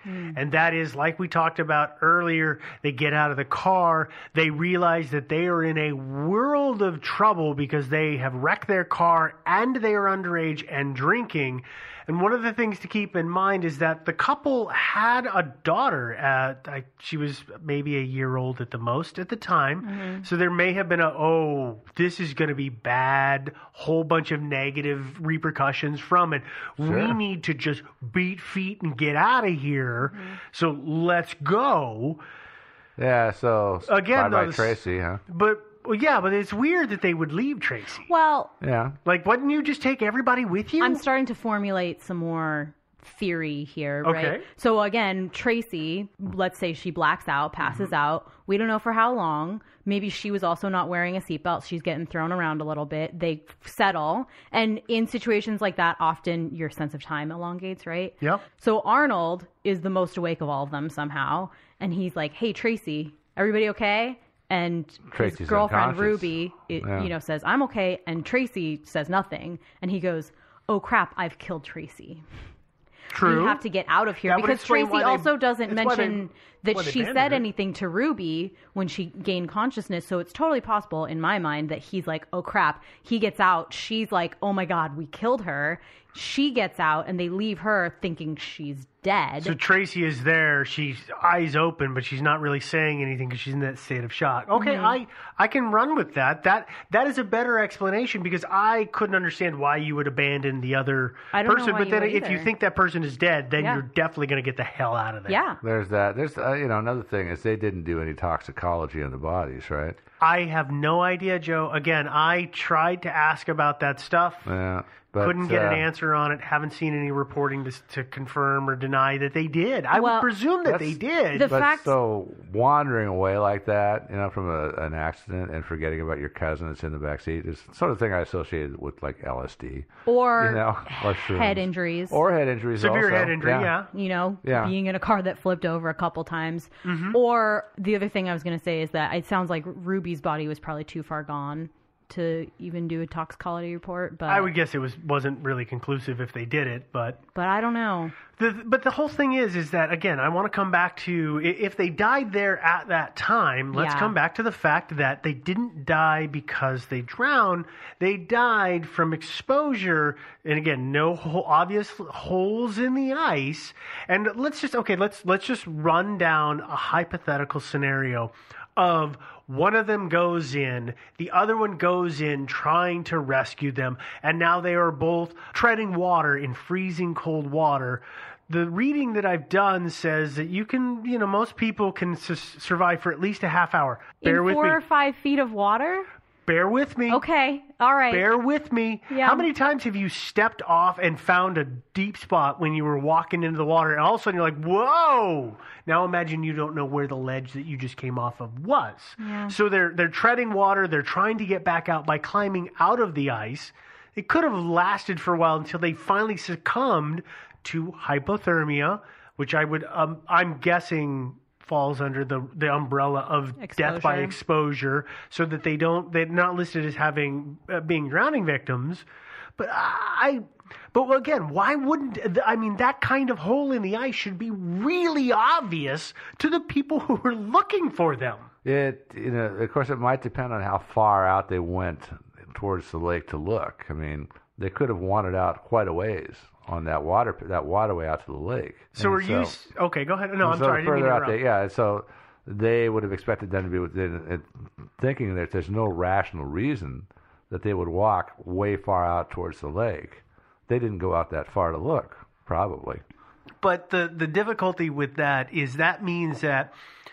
Mm. And that is, like we talked about earlier, they get out of the car, they realize that they are in a world of trouble because they have wrecked their car and they are underage and drinking. And one of the things to keep in mind is that the couple had a daughter. At, I, she was maybe a year old at the most at the time. Mm-hmm. So there may have been a, oh, this is going to be bad, whole bunch of negative repercussions from it. Sure. We need to just beat feet and get out of here. Mm-hmm. So let's go. Yeah, so again, bye-bye Tracy, huh? But... Well, yeah, but it's weird that they would leave Tracy. Well, yeah. Like, wouldn't you just take everybody with you? I'm starting to formulate some more theory here, right? Okay. So again, Tracy, let's say she blacks out, passes mm-hmm. out. We don't know for how long. Maybe she was also not wearing a seatbelt. She's getting thrown around a little bit. They settle. And in situations like that, often your sense of time elongates, right? Yep. So Arnold is the most awake of all of them somehow. And he's like, hey, Tracy, everybody okay? And Tracy's his girlfriend, unconscious. Ruby, it, yeah. you know, says, I'm okay. And Tracy says nothing. And he goes, oh, crap, I've killed Tracy. True. We have to get out of here. That because Tracy they, also doesn't mention they, that she said her. anything to Ruby when she gained consciousness. So it's totally possible in my mind that he's like, oh, crap. He gets out. She's like, oh, my God, we killed her. She gets out and they leave her thinking she's dead. So Tracy is there. She's eyes open, but she's not really saying anything because she's in that state of shock. Okay, mm-hmm. I, I can run with that. That that is a better explanation because I couldn't understand why you would abandon the other I don't person. know why but you then would if either. you think that person is dead, then yeah. you're definitely going to get the hell out of there. Yeah. There's that. There's uh, you know another thing is they didn't do any toxicology in the bodies, right? I have no idea, Joe. Again, I tried to ask about that stuff. Yeah. But, couldn't get uh, an answer on it. Haven't seen any reporting to, to confirm or deny that they did. I well, would presume that they did. The but fact... so wandering away like that, you know, from a, an accident and forgetting about your cousin that's in the backseat is the sort of thing I associated with like L S D. Or, you know, or head injuries. Or head injuries Severe also. head injury, yeah. yeah. You know, yeah. being in a car that flipped over a couple times. Mm-hmm. Or the other thing I was going to say is that it sounds like Ruby's body was probably too far gone to even do a toxicology report, but I would guess it was wasn't really conclusive if they did it, but but I don't know. The, but the whole thing is, is that again, I want to come back to if they died there at that time. Let's yeah. come back to the fact that they didn't die because they drowned. They died from exposure, and again, no ho- obvious holes in the ice. And let's just okay, let's let's just run down a hypothetical scenario of one of them goes in, the other one goes in trying to rescue them, and now they are both treading water in freezing cold water. The reading that I've done says that you can, you know, most people can su- survive for at least a half hour. Bear in with four me. or five feet of water? Bear with me. Okay, all right. Bear with me. Yeah. How many times have you stepped off and found a deep spot when you were walking into the water, and all of a sudden you're like, whoa! Now imagine you don't know where the ledge that you just came off of was. Yeah. So they're they're treading water. They're trying to get back out by climbing out of the ice. It could have lasted for a while until they finally succumbed to hypothermia, which I would um, I'm guessing falls under the the umbrella of Exposure. death by exposure, so that they don't they're not listed as having uh, being drowning victims. But I but again, why wouldn't I mean that kind of hole in the ice should be really obvious to the people who are looking for them. It you know of course it might depend on how far out they went towards the lake to look. I mean, they could have wandered out quite a ways on that water that waterway out to the lake. So and are you so, okay? Go ahead. No, I'm so sorry. I didn't mean further to out interrupt. there, yeah. So they would have expected them to be within, it, thinking that there's no rational reason that they would walk way far out towards the lake. They didn't go out that far to look, probably. But the the difficulty with that is that means that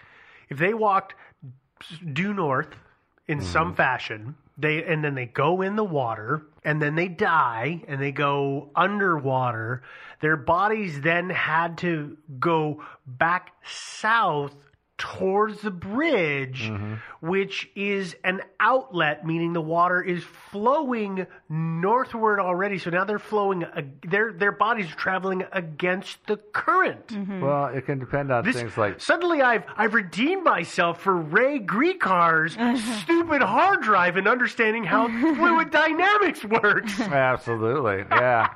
if they walked due north in mm. some fashion, they and then they go in the water, and then they die, and they go underwater, their bodies then had to go back south towards the bridge, mm-hmm. which is an outlet, meaning the water is flowing northward already. So now they're flowing, uh, their their bodies are traveling against the current. Mm-hmm. Well, it can depend on this, things like... Suddenly I've I've redeemed myself for Ray Grecar's stupid hard drive and understanding how fluid dynamics works. Absolutely, yeah.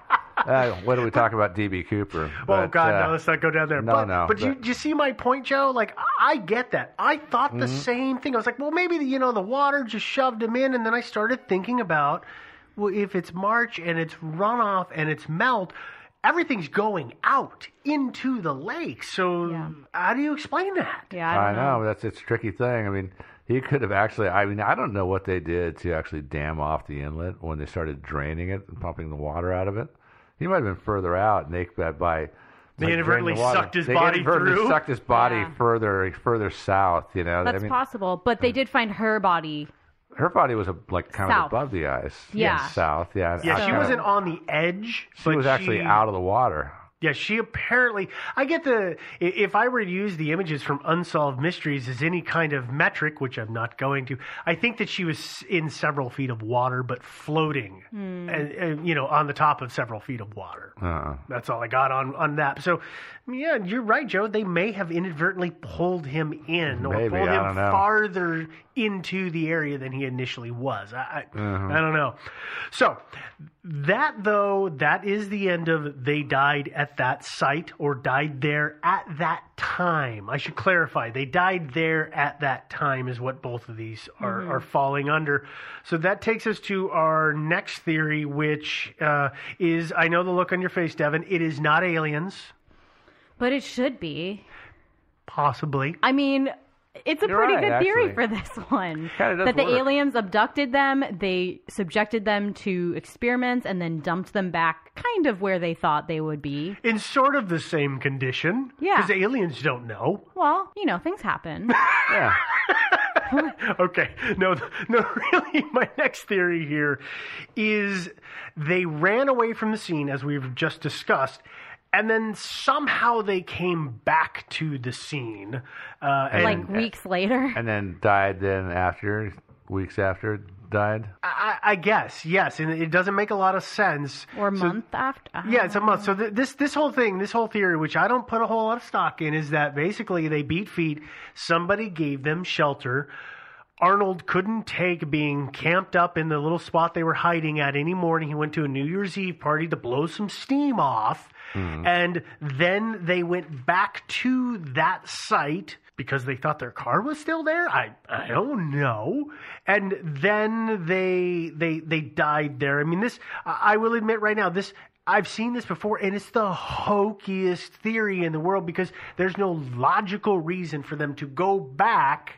uh, what do we talk about D B. Cooper? Well, But, God, uh, no, let's not go down there. No, but, no. But, you, do you see my point, Joe? Like, I get that. I thought the Mm-hmm. same thing. I was like, well, maybe, the, you know, the water just shoved him in. And then I started thinking about, well, if it's March and it's runoff and it's melt, everything's going out into the lake. So Yeah. how do you explain that? Yeah, I, I don't know. That's it's a tricky thing. I mean, he could have actually. I mean, I don't know what they did to actually dam off the inlet when they started draining it and pumping the water out of it. He might have been further out, and they by by They like, inadvertently draining the water, sucked his they body inadvertently through? sucked his body Yeah. further further south. You know, That's I mean, possible, but they did find her body. her body was a, like kind South. of above the ice. Yeah. south. Yeah, Yeah, out she kind of- wasn't on the edge. She but was actually she- out of the water. Yeah, she apparently. I get the. i- If I were to use the images from Unsolved Mysteries as any kind of metric, which I'm not going to, I think that she was in several feet of water, but floating, and, and you know, on the top of several feet of water. Uh-uh. That's all I got on on that. So, yeah, you're right, Joe. They may have inadvertently pulled him in or Maybe, pulled I him don't know. farther into the area than he initially was. I I, Mhm. I don't know. So that though, that is the end of they died at that site or died there at that time. I should clarify. They died there at that time is what both of these are, Mhm. are falling under. So that takes us to our next theory, which uh, is, I know the look on your face, Devin. It is not aliens. But it should be. Possibly. I mean, it's a You're pretty right, good theory actually. for this one. Kinda does That the work. aliens abducted them, they subjected them to experiments, and then dumped them back kind of where they thought they would be. In sort of the same condition. Yeah. Because aliens don't know. Well, you know, things happen. Yeah. Okay. No, no, really, my next theory here is they ran away from the scene, as we've just discussed, and then somehow they came back to the scene. Uh, and like weeks later. And then died then after, weeks after died. I, I guess, yes, and it doesn't make a lot of sense. Or a So- month after. I Yeah, don't it's a month. So th- this this whole thing, this whole theory, which I don't put a whole lot of stock in, is that basically they beat feet. Somebody gave them shelter. Arnold couldn't take being camped up in the little spot they were hiding at anymore, and he went to a New Year's Eve party to blow some steam off. And then they went back to that site because they thought their car was still there. I I don't know. And then they they they died there. I mean, this I I will admit right now, this I've seen this before, and it's the hokiest theory in the world because there's no logical reason for them to go back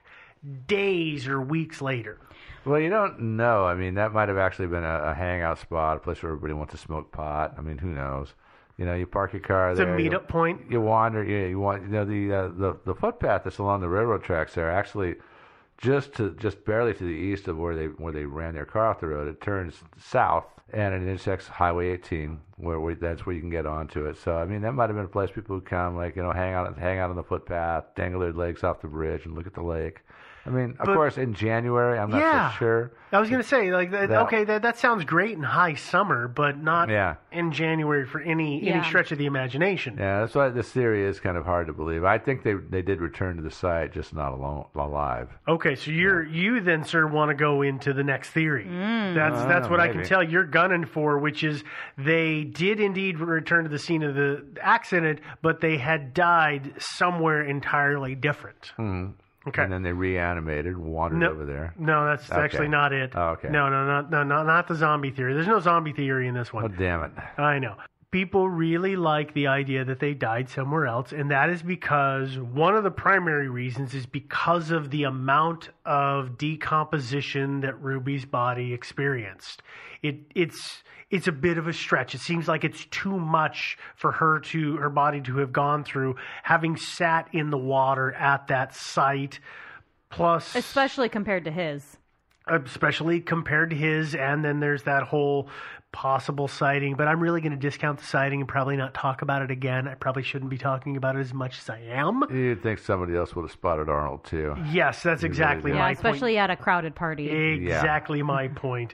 days or weeks later. Well, you don't know. I mean, that might have actually been a, a hangout spot, a place where everybody wants to smoke pot. I mean, who knows? You know, you park your car It's a there. meetup you, point. You wander. Yeah, you want. You know, the uh, the the footpath that's along the railroad tracks there actually just to just barely to the east of where they where they ran their car off the road. It turns south and it intersects Highway eighteen, where we, that's where you can get onto it. So I mean, that might have been a place people would come, like you know, hang out hang out on the footpath, dangle their legs off the bridge, and look at the lake. I mean, of But- course, in January, I'm not Yeah. so sure. I was going to say, like, that, That- okay, that that sounds great in high summer, but not Yeah. in January for any Yeah. any stretch of the imagination. Yeah, that's why this theory is kind of hard to believe. I think they they did return to the site, just not alone, alive. Okay, so you're you then, sir, want to go into the next theory. That's Uh, that's what I can maybe. tell you're gunning for, which is they did indeed return to the scene of the accident, but they had died somewhere entirely different. Hmm. Okay. And then they reanimated, wandered No, over there. no, that's Okay. actually not it. Oh, okay. No, no, not no, not not the zombie theory. There's no zombie theory in this one. Oh, damn it. I know. People really like the idea that they died somewhere else, and that is because one of the primary reasons is because of the amount of decomposition that Ruby's body experienced. It it's it's a bit of a stretch. It seems like it's too much for her to her body to have gone through, having sat in the water at that site. Plus, Especially compared to his. especially compared to his, and then there's that whole possible sighting, but I'm really going to discount the sighting and probably not talk about it again. I probably shouldn't be talking about it as much as I am. You'd think somebody else would have spotted Arnold, too. Yes, that's You really exactly do. Yeah, my especially at a crowded party. point. Exactly my point.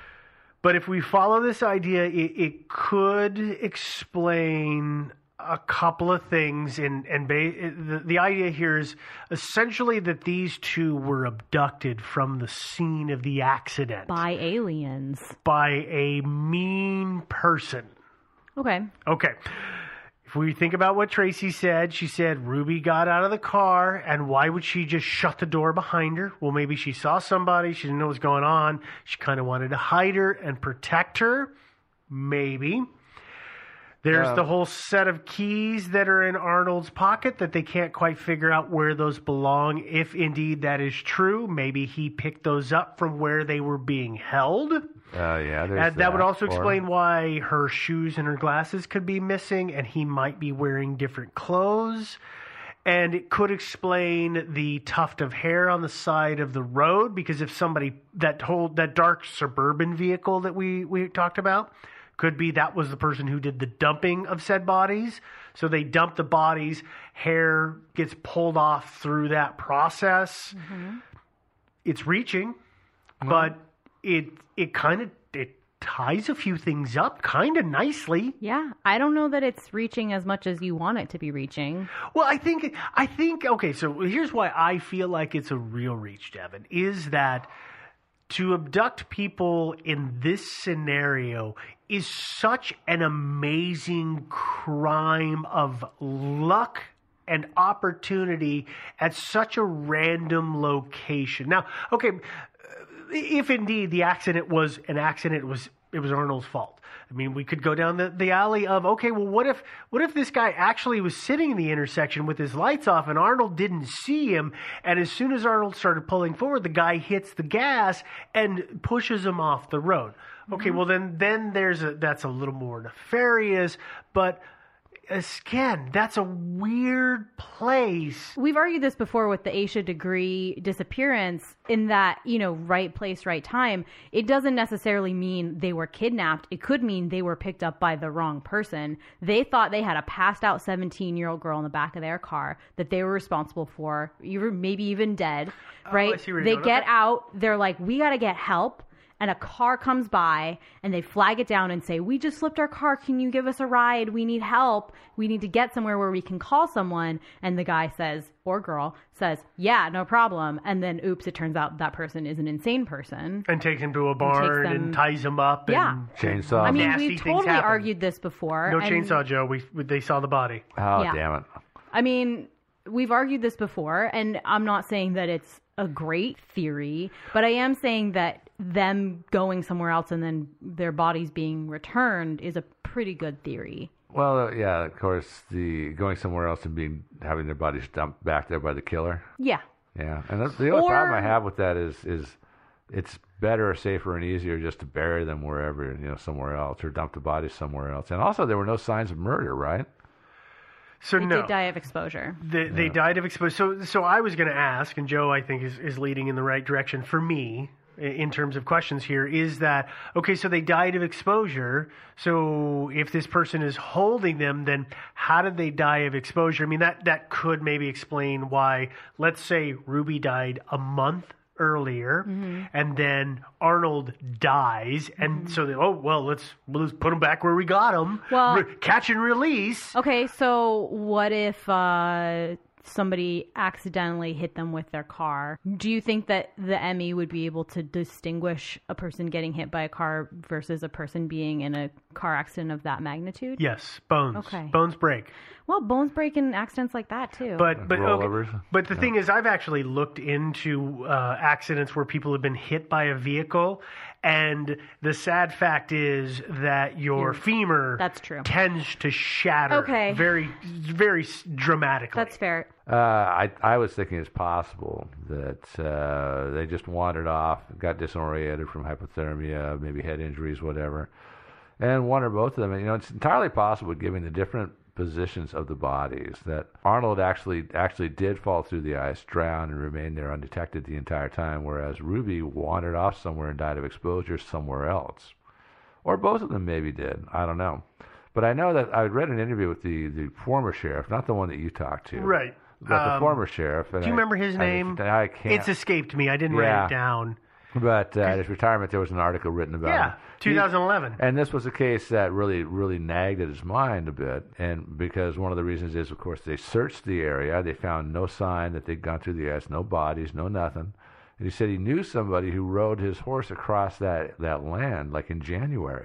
But if we follow this idea, it, it could explain a couple of things, and and ba- the, the idea here is essentially that these two were abducted from the scene of the accident By aliens. by a mean person. Okay. Okay. If we think about what Tracy said, she said Ruby got out of the car, and why would she just shut the door behind her? Well, maybe she saw somebody, she didn't know what was going on, she kind of wanted to hide her and protect her. Maybe. There's Um, the whole set of keys that are in Arnold's pocket that they can't quite figure out where those belong. If indeed that is true, maybe he picked those up from where they were being held. Uh, yeah, there's And that, that would also Or- explain why her shoes and her glasses could be missing, and he might be wearing different clothes. And it could explain the tuft of hair on the side of the road, because if somebody, that whole, that dark Suburban vehicle that we, we talked about, could be that was the person who did the dumping of said bodies. So they dump the bodies, hair gets pulled off through that process. Mm-hmm. It's reaching, but it it kind of it ties a few things up kind of nicely. Yeah, I don't know that it's reaching as much as you want it to be reaching. Well, I think I think okay. So here's why I feel like it's a real reach, Devin. Is that to abduct people in this scenario is such an amazing crime of luck and opportunity at such a random location. Now, okay, if indeed the accident was an accident, it was it was Arnold's fault. I mean, we could go down the, the alley of, okay, well, what if what if this guy actually was sitting in the intersection with his lights off and Arnold didn't see him, and as soon as Arnold started pulling forward, the guy hits the gas and pushes him off the road. Okay, well, then then there's a that's a little more nefarious, but again, that's a weird place. We've argued this before with the Aisha Degree disappearance, in that, you know, right place, right time. It doesn't necessarily mean they were kidnapped. It could mean they were picked up by the wrong person. They thought they had a passed out seventeen-year-old girl in the back of their car that they were responsible for, even maybe even dead, right? Oh, I see where you're they going. get Okay. out. They're like, we got to get help. And a car comes by and they flag it down and say, we just flipped our car. Can you give us a ride? We need help. We need to get somewhere where we can call someone. And the guy says, or girl says, yeah, no problem. And then, oops, it turns out that person is an insane person. And takes him to a barn them- and ties him up. Yeah. And Chainsaw. I mean, nasty we things totally happen. argued this before. No and- chainsaw, Joe. We, we they saw the body. Oh, Yeah. damn it. I mean, we've argued this before, and I'm not saying that it's a great theory, but I am saying that them going somewhere else and then their bodies being returned is a pretty good theory. Well, uh, yeah, of course, the going somewhere else and being having their bodies dumped back there by the killer. Yeah. Yeah, and that's, the only Or- problem I have with that is is it's better, safer, and easier just to bury them wherever, you know, somewhere else, or dump the bodies somewhere else. And also, there were no signs of murder, right? So They no. did die of exposure. They, they died of exposure. So, so I was going to ask, and Joe, I think, is, is leading in the right direction for me i- in terms of questions here, is that, okay, so they died of exposure. So if this person is holding them, then how did they die of exposure? I mean, that, that could maybe explain why, let's say Ruby died a month earlier, and then Arnold dies, and so they, oh, well, let's, let's put him back where we got him. Well- Re- catch and release. Okay, so what if uh, somebody accidentally hit them with their car? Do you think that the M E would be able to distinguish a person getting hit by a car versus a person being in a car accident of that magnitude? Yes, bones. Okay. Bones break. Well, bones break in accidents like that, too. But but okay, Rollovers? but the thing is, I've actually looked into uh, accidents where people have been hit by a vehicle, and the sad fact is that your Yeah, femur that's true. tends to shatter Okay. very very s- dramatically. That's fair. Uh, I I was thinking it's possible that uh, they just wandered off, got disoriented from hypothermia, maybe head injuries, whatever, and one or both of them. And, you know, it's entirely possible, given the different positions of the bodies, that Arnold actually actually did fall through the ice, drown, and remain there undetected the entire time, whereas Ruby wandered off somewhere and died of exposure somewhere else. Or both of them maybe did. I don't know. But I know that I read an interview with the, the former sheriff, not the one that you talked to. Right. But the Um, former sheriff. And Do you I- remember his I- name? I, can't. It's escaped me. I didn't Yeah. write it down. But uh, at his retirement, there was an article written about Yeah, him. twenty eleven. He- and this was a case that really, really nagged at his mind a bit. And because one of the reasons is, of course, they searched the area. They found no sign that they'd gone through the ice, no bodies, no nothing. And he said he knew somebody who rode his horse across that, that land, like in January.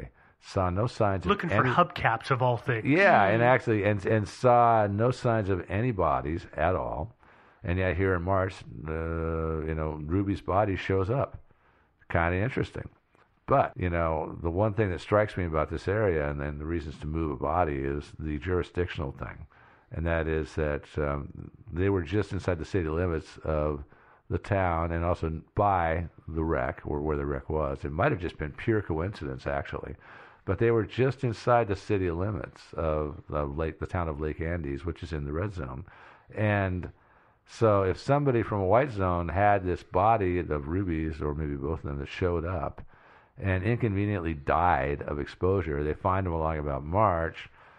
saw no signs Looking of for any, hubcaps of all things. Yeah, and actually, and and saw no signs of any bodies at all. And yet here in March, uh, you know, Ruby's body shows up. Kind of interesting. But, you know, the one thing that strikes me about this area and then the reasons to move a body is the jurisdictional thing. And that is that um, they were just inside the city limits of the town and also by the wreck, or where the wreck was. It might have just been pure coincidence, actually. But they were just inside the city limits of the, Lake, the town of Lake Andes, which is in the red zone. And so if somebody from a white zone had this body of Ruby's, or maybe both of them, that showed up and inconveniently died of exposure, they find them along about March.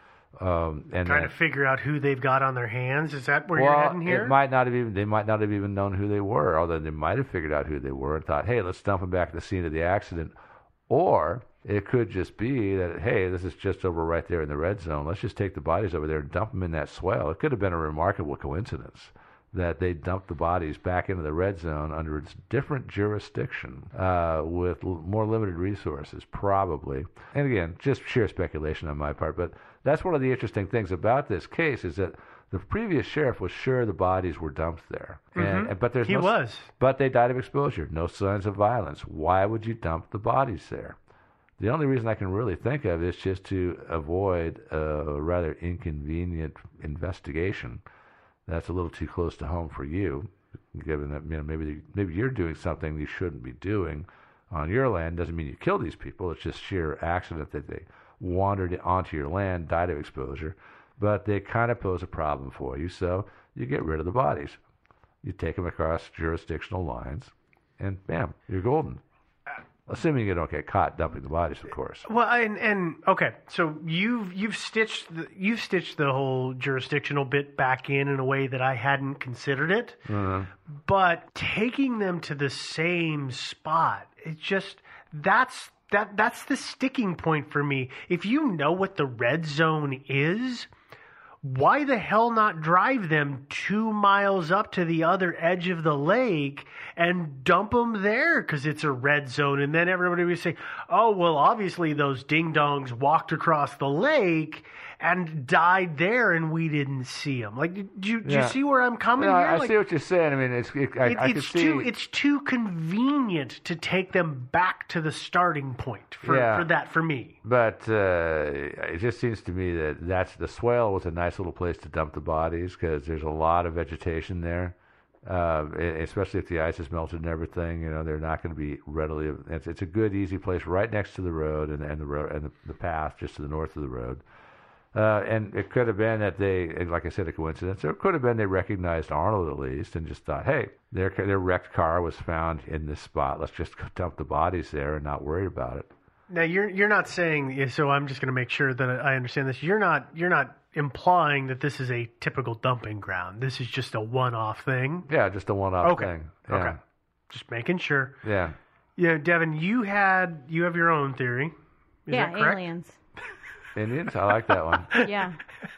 Um, and trying then, to figure out who they've got on their hands. Is that where well, you're heading here? It might not have even, they might not have even known who they were, although they might have figured out who they were and thought, hey, let's dump them back at the scene of the accident. Or it could just be that, hey, this is just over right there in the red zone. Let's just take the bodies over there and dump them in that swell. It could have been a remarkable coincidence that they dumped the bodies back into the red zone under its different jurisdiction uh, with l- more limited resources, probably. And again, just sheer speculation on my part, but that's one of the interesting things about this case is that the previous sheriff was sure the bodies were dumped there. Mm-hmm. And, but there's he no, was. But they died of exposure, no signs of violence. Why would you dump the bodies there? The only reason I can really think of is just to avoid a rather inconvenient investigation. That's a little too close to home for you, given that, you know, maybe maybe you're doing something you shouldn't be doing on your land. Doesn't mean you kill these people. It's just sheer accident that they wandered onto your land, died of exposure. But they kind of pose a problem for you, so you get rid of the bodies. You take them across jurisdictional lines, and bam, you're golden. Assuming you don't get caught dumping the bodies, of course. Well, and and okay, so you've you've stitched the, you've stitched the whole jurisdictional bit back in in a way that I hadn't considered it. Mm-hmm. But taking them to the same spot, it just that's that that's the sticking point for me. If you know what the red zone is, why the hell not drive them two miles up to the other edge of the lake and dump them there because it's a red zone? And then everybody would say, oh, well, obviously those ding-dongs walked across the lake and died there and we didn't see them. Like, do you, do Yeah. you see where I'm coming No, here? I Like, see what you're saying. I mean, it's it, I, it, I it's can too see. it's too convenient to take them back to the starting point for, Yeah. for that for me. But uh, it just seems to me that that's the swale was a nice little place to dump the bodies because there's a lot of vegetation there, uh, especially if the ice is melted and everything. You know, they're not going to be readily. It's, it's a good, easy place right next to the road and, and the road and the, the path just to the north of the road. Uh, and it could have been that they, like I said, a coincidence. Or it could have been they recognized Arnold at least and just thought, hey, their their wrecked car was found in this spot. Let's just dump the bodies there and not worry about it. Now you're you're not saying, so I'm just going to make sure that I understand this. You're not you're not implying that this is a typical dumping ground. This is just a one-off thing. Yeah, just a one-off Okay. thing. Yeah. Okay. Just making sure. Yeah. Yeah, Devin, you had you have your own theory. Is yeah, that correct? aliens. Indians? I like that one. Yeah.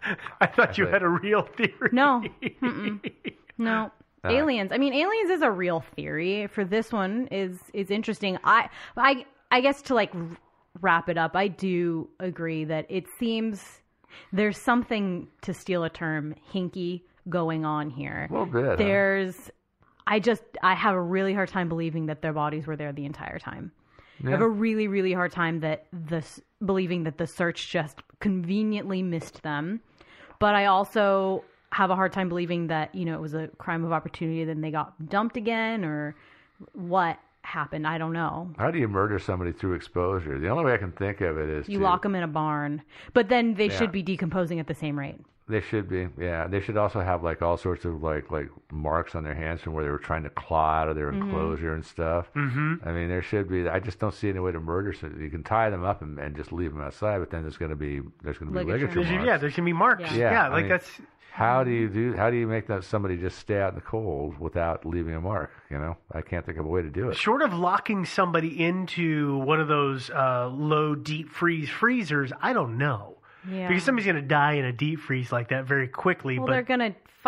I thought you Actually- had a real theory. No. Mm-mm. No. Uh, Aliens. I mean, aliens is a real theory. For this one is is interesting. I I I guess to like r- wrap it up, I do agree that it seems there's something, to steal a term, hinky going on here. A little bit. huh? There's I just I have a really hard time believing that their bodies were there the entire time. I have Yeah. a really, really hard time that the s- believing that the search just conveniently missed them. But I also have a hard time believing that, you know, it was a crime of opportunity, then they got dumped again, or what happened. I don't know. How do you murder somebody through exposure? The only way I can think of it is You to, lock them in a barn, but then they Yeah. should be decomposing at the same rate. They should be, yeah. They should also have like all sorts of like like marks on their hands from where they were trying to claw out of their Mhm. enclosure and stuff. Mm-hmm. I mean, there should be. I just don't see any way to murder. So you can tie them up and, and just leave them outside, but then there's going to be there's going to be Ligature. ligature There's, marks. yeah, there's gonna be marks. Yeah. Yeah, Yeah, I like mean- that's How do you do? How do you make that somebody just stay out in the cold without leaving a mark? You know, I can't think of a way to do it. short of locking somebody into one of those uh, low deep freeze freezers. I don't know. Yeah. Because somebody's going to die in a deep freeze like that very quickly. Well, but they're gonna fight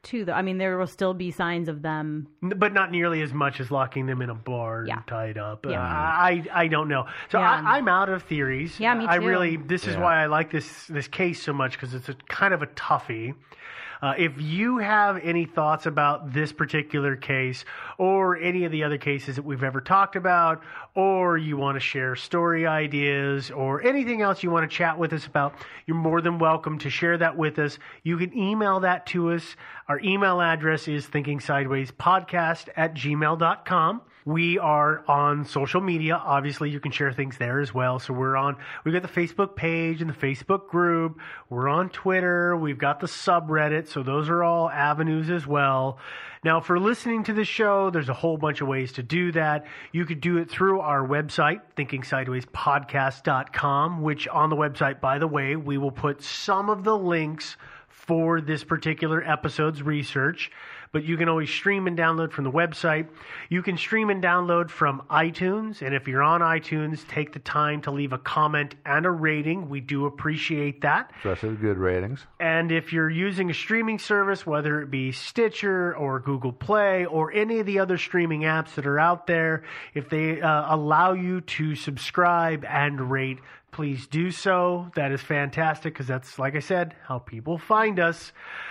too. Though I mean, there will still be signs of them, but not nearly as much as locking them in a bar Yeah. and tied up. Yeah. Uh, I I don't know. So Yeah. I, I'm out of theories. Yeah, me I too. really. This is Yeah. why I like this this case so much, because it's a kind of a toughie. Uh, if you have any thoughts about this particular case or any of the other cases that we've ever talked about, or you want to share story ideas or anything else you want to chat with us about, you're more than welcome to share that with us. You can email that to us. Our email address is thinkingsidewayspodcast at gmail dot com. We are on social media. Obviously, you can share things there as well. So we're on, we've got the Facebook page and the Facebook group. We're on Twitter. We've got the subreddit. So those are all avenues as well. Now, for listening to the show, there's a whole bunch of ways to do that. You could do it through our website, thinking sideways podcast dot com, which on the website, by the way, we will put some of the links for this particular episode's research. But you can always stream and download from the website. You can stream and download from iTunes. And if you're on iTunes, take the time to leave a comment and a rating. We do appreciate that. Especially the good ratings. And if you're using a streaming service, whether it be Stitcher or Google Play or any of the other streaming apps that are out there, if they uh, allow you to subscribe and rate, please do so. That is fantastic because that's, like I said, how people find us.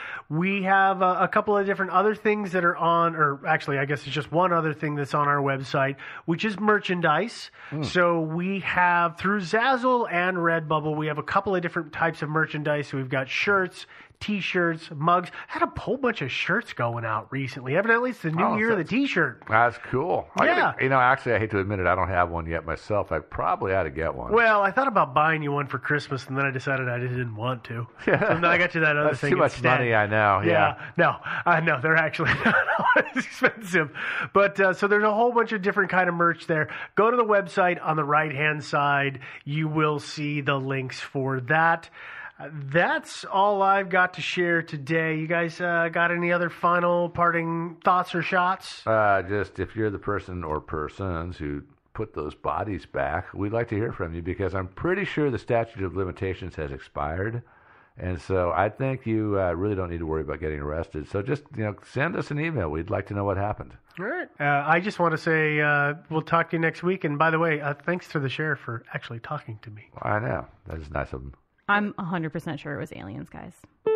We have a, a couple of different other things that are on, or actually, I guess it's just one other thing that's on our website, which is merchandise. Mm. So we have, through Zazzle and Redbubble, we have a couple of different types of merchandise. So we've got shirts, T-shirts, mugs. I had a whole bunch of shirts going out recently. Evidently, it's the new Oh, year of the T-shirt. That's cool. I Yeah. gotta- you know, actually, I hate to admit it, I don't have one yet myself. I probably ought to get one. Well, I thought about buying you one for Christmas, and then I decided I just didn't want to. So then I got you that other That's thing too much instead. money, I know. Yeah. No, I know they're actually not always expensive. But uh, so there's a whole bunch of different kind of merch there. Go to the website on the right-hand side. You will see the links for that. Uh, that's all I've got to share today. You guys uh, got any other final parting thoughts or shots? Uh, just if you're the person or persons who put those bodies back, we'd like to hear from you because I'm pretty sure the statute of limitations has expired. And so I think you uh, really don't need to worry about getting arrested. So just, you know, send us an email. We'd like to know what happened. All right. Uh, I just want to say uh, we'll talk to you next week. And by the way, uh, thanks to the sheriff for actually talking to me. I know. That is nice of him. I'm one hundred percent sure it was aliens, guys.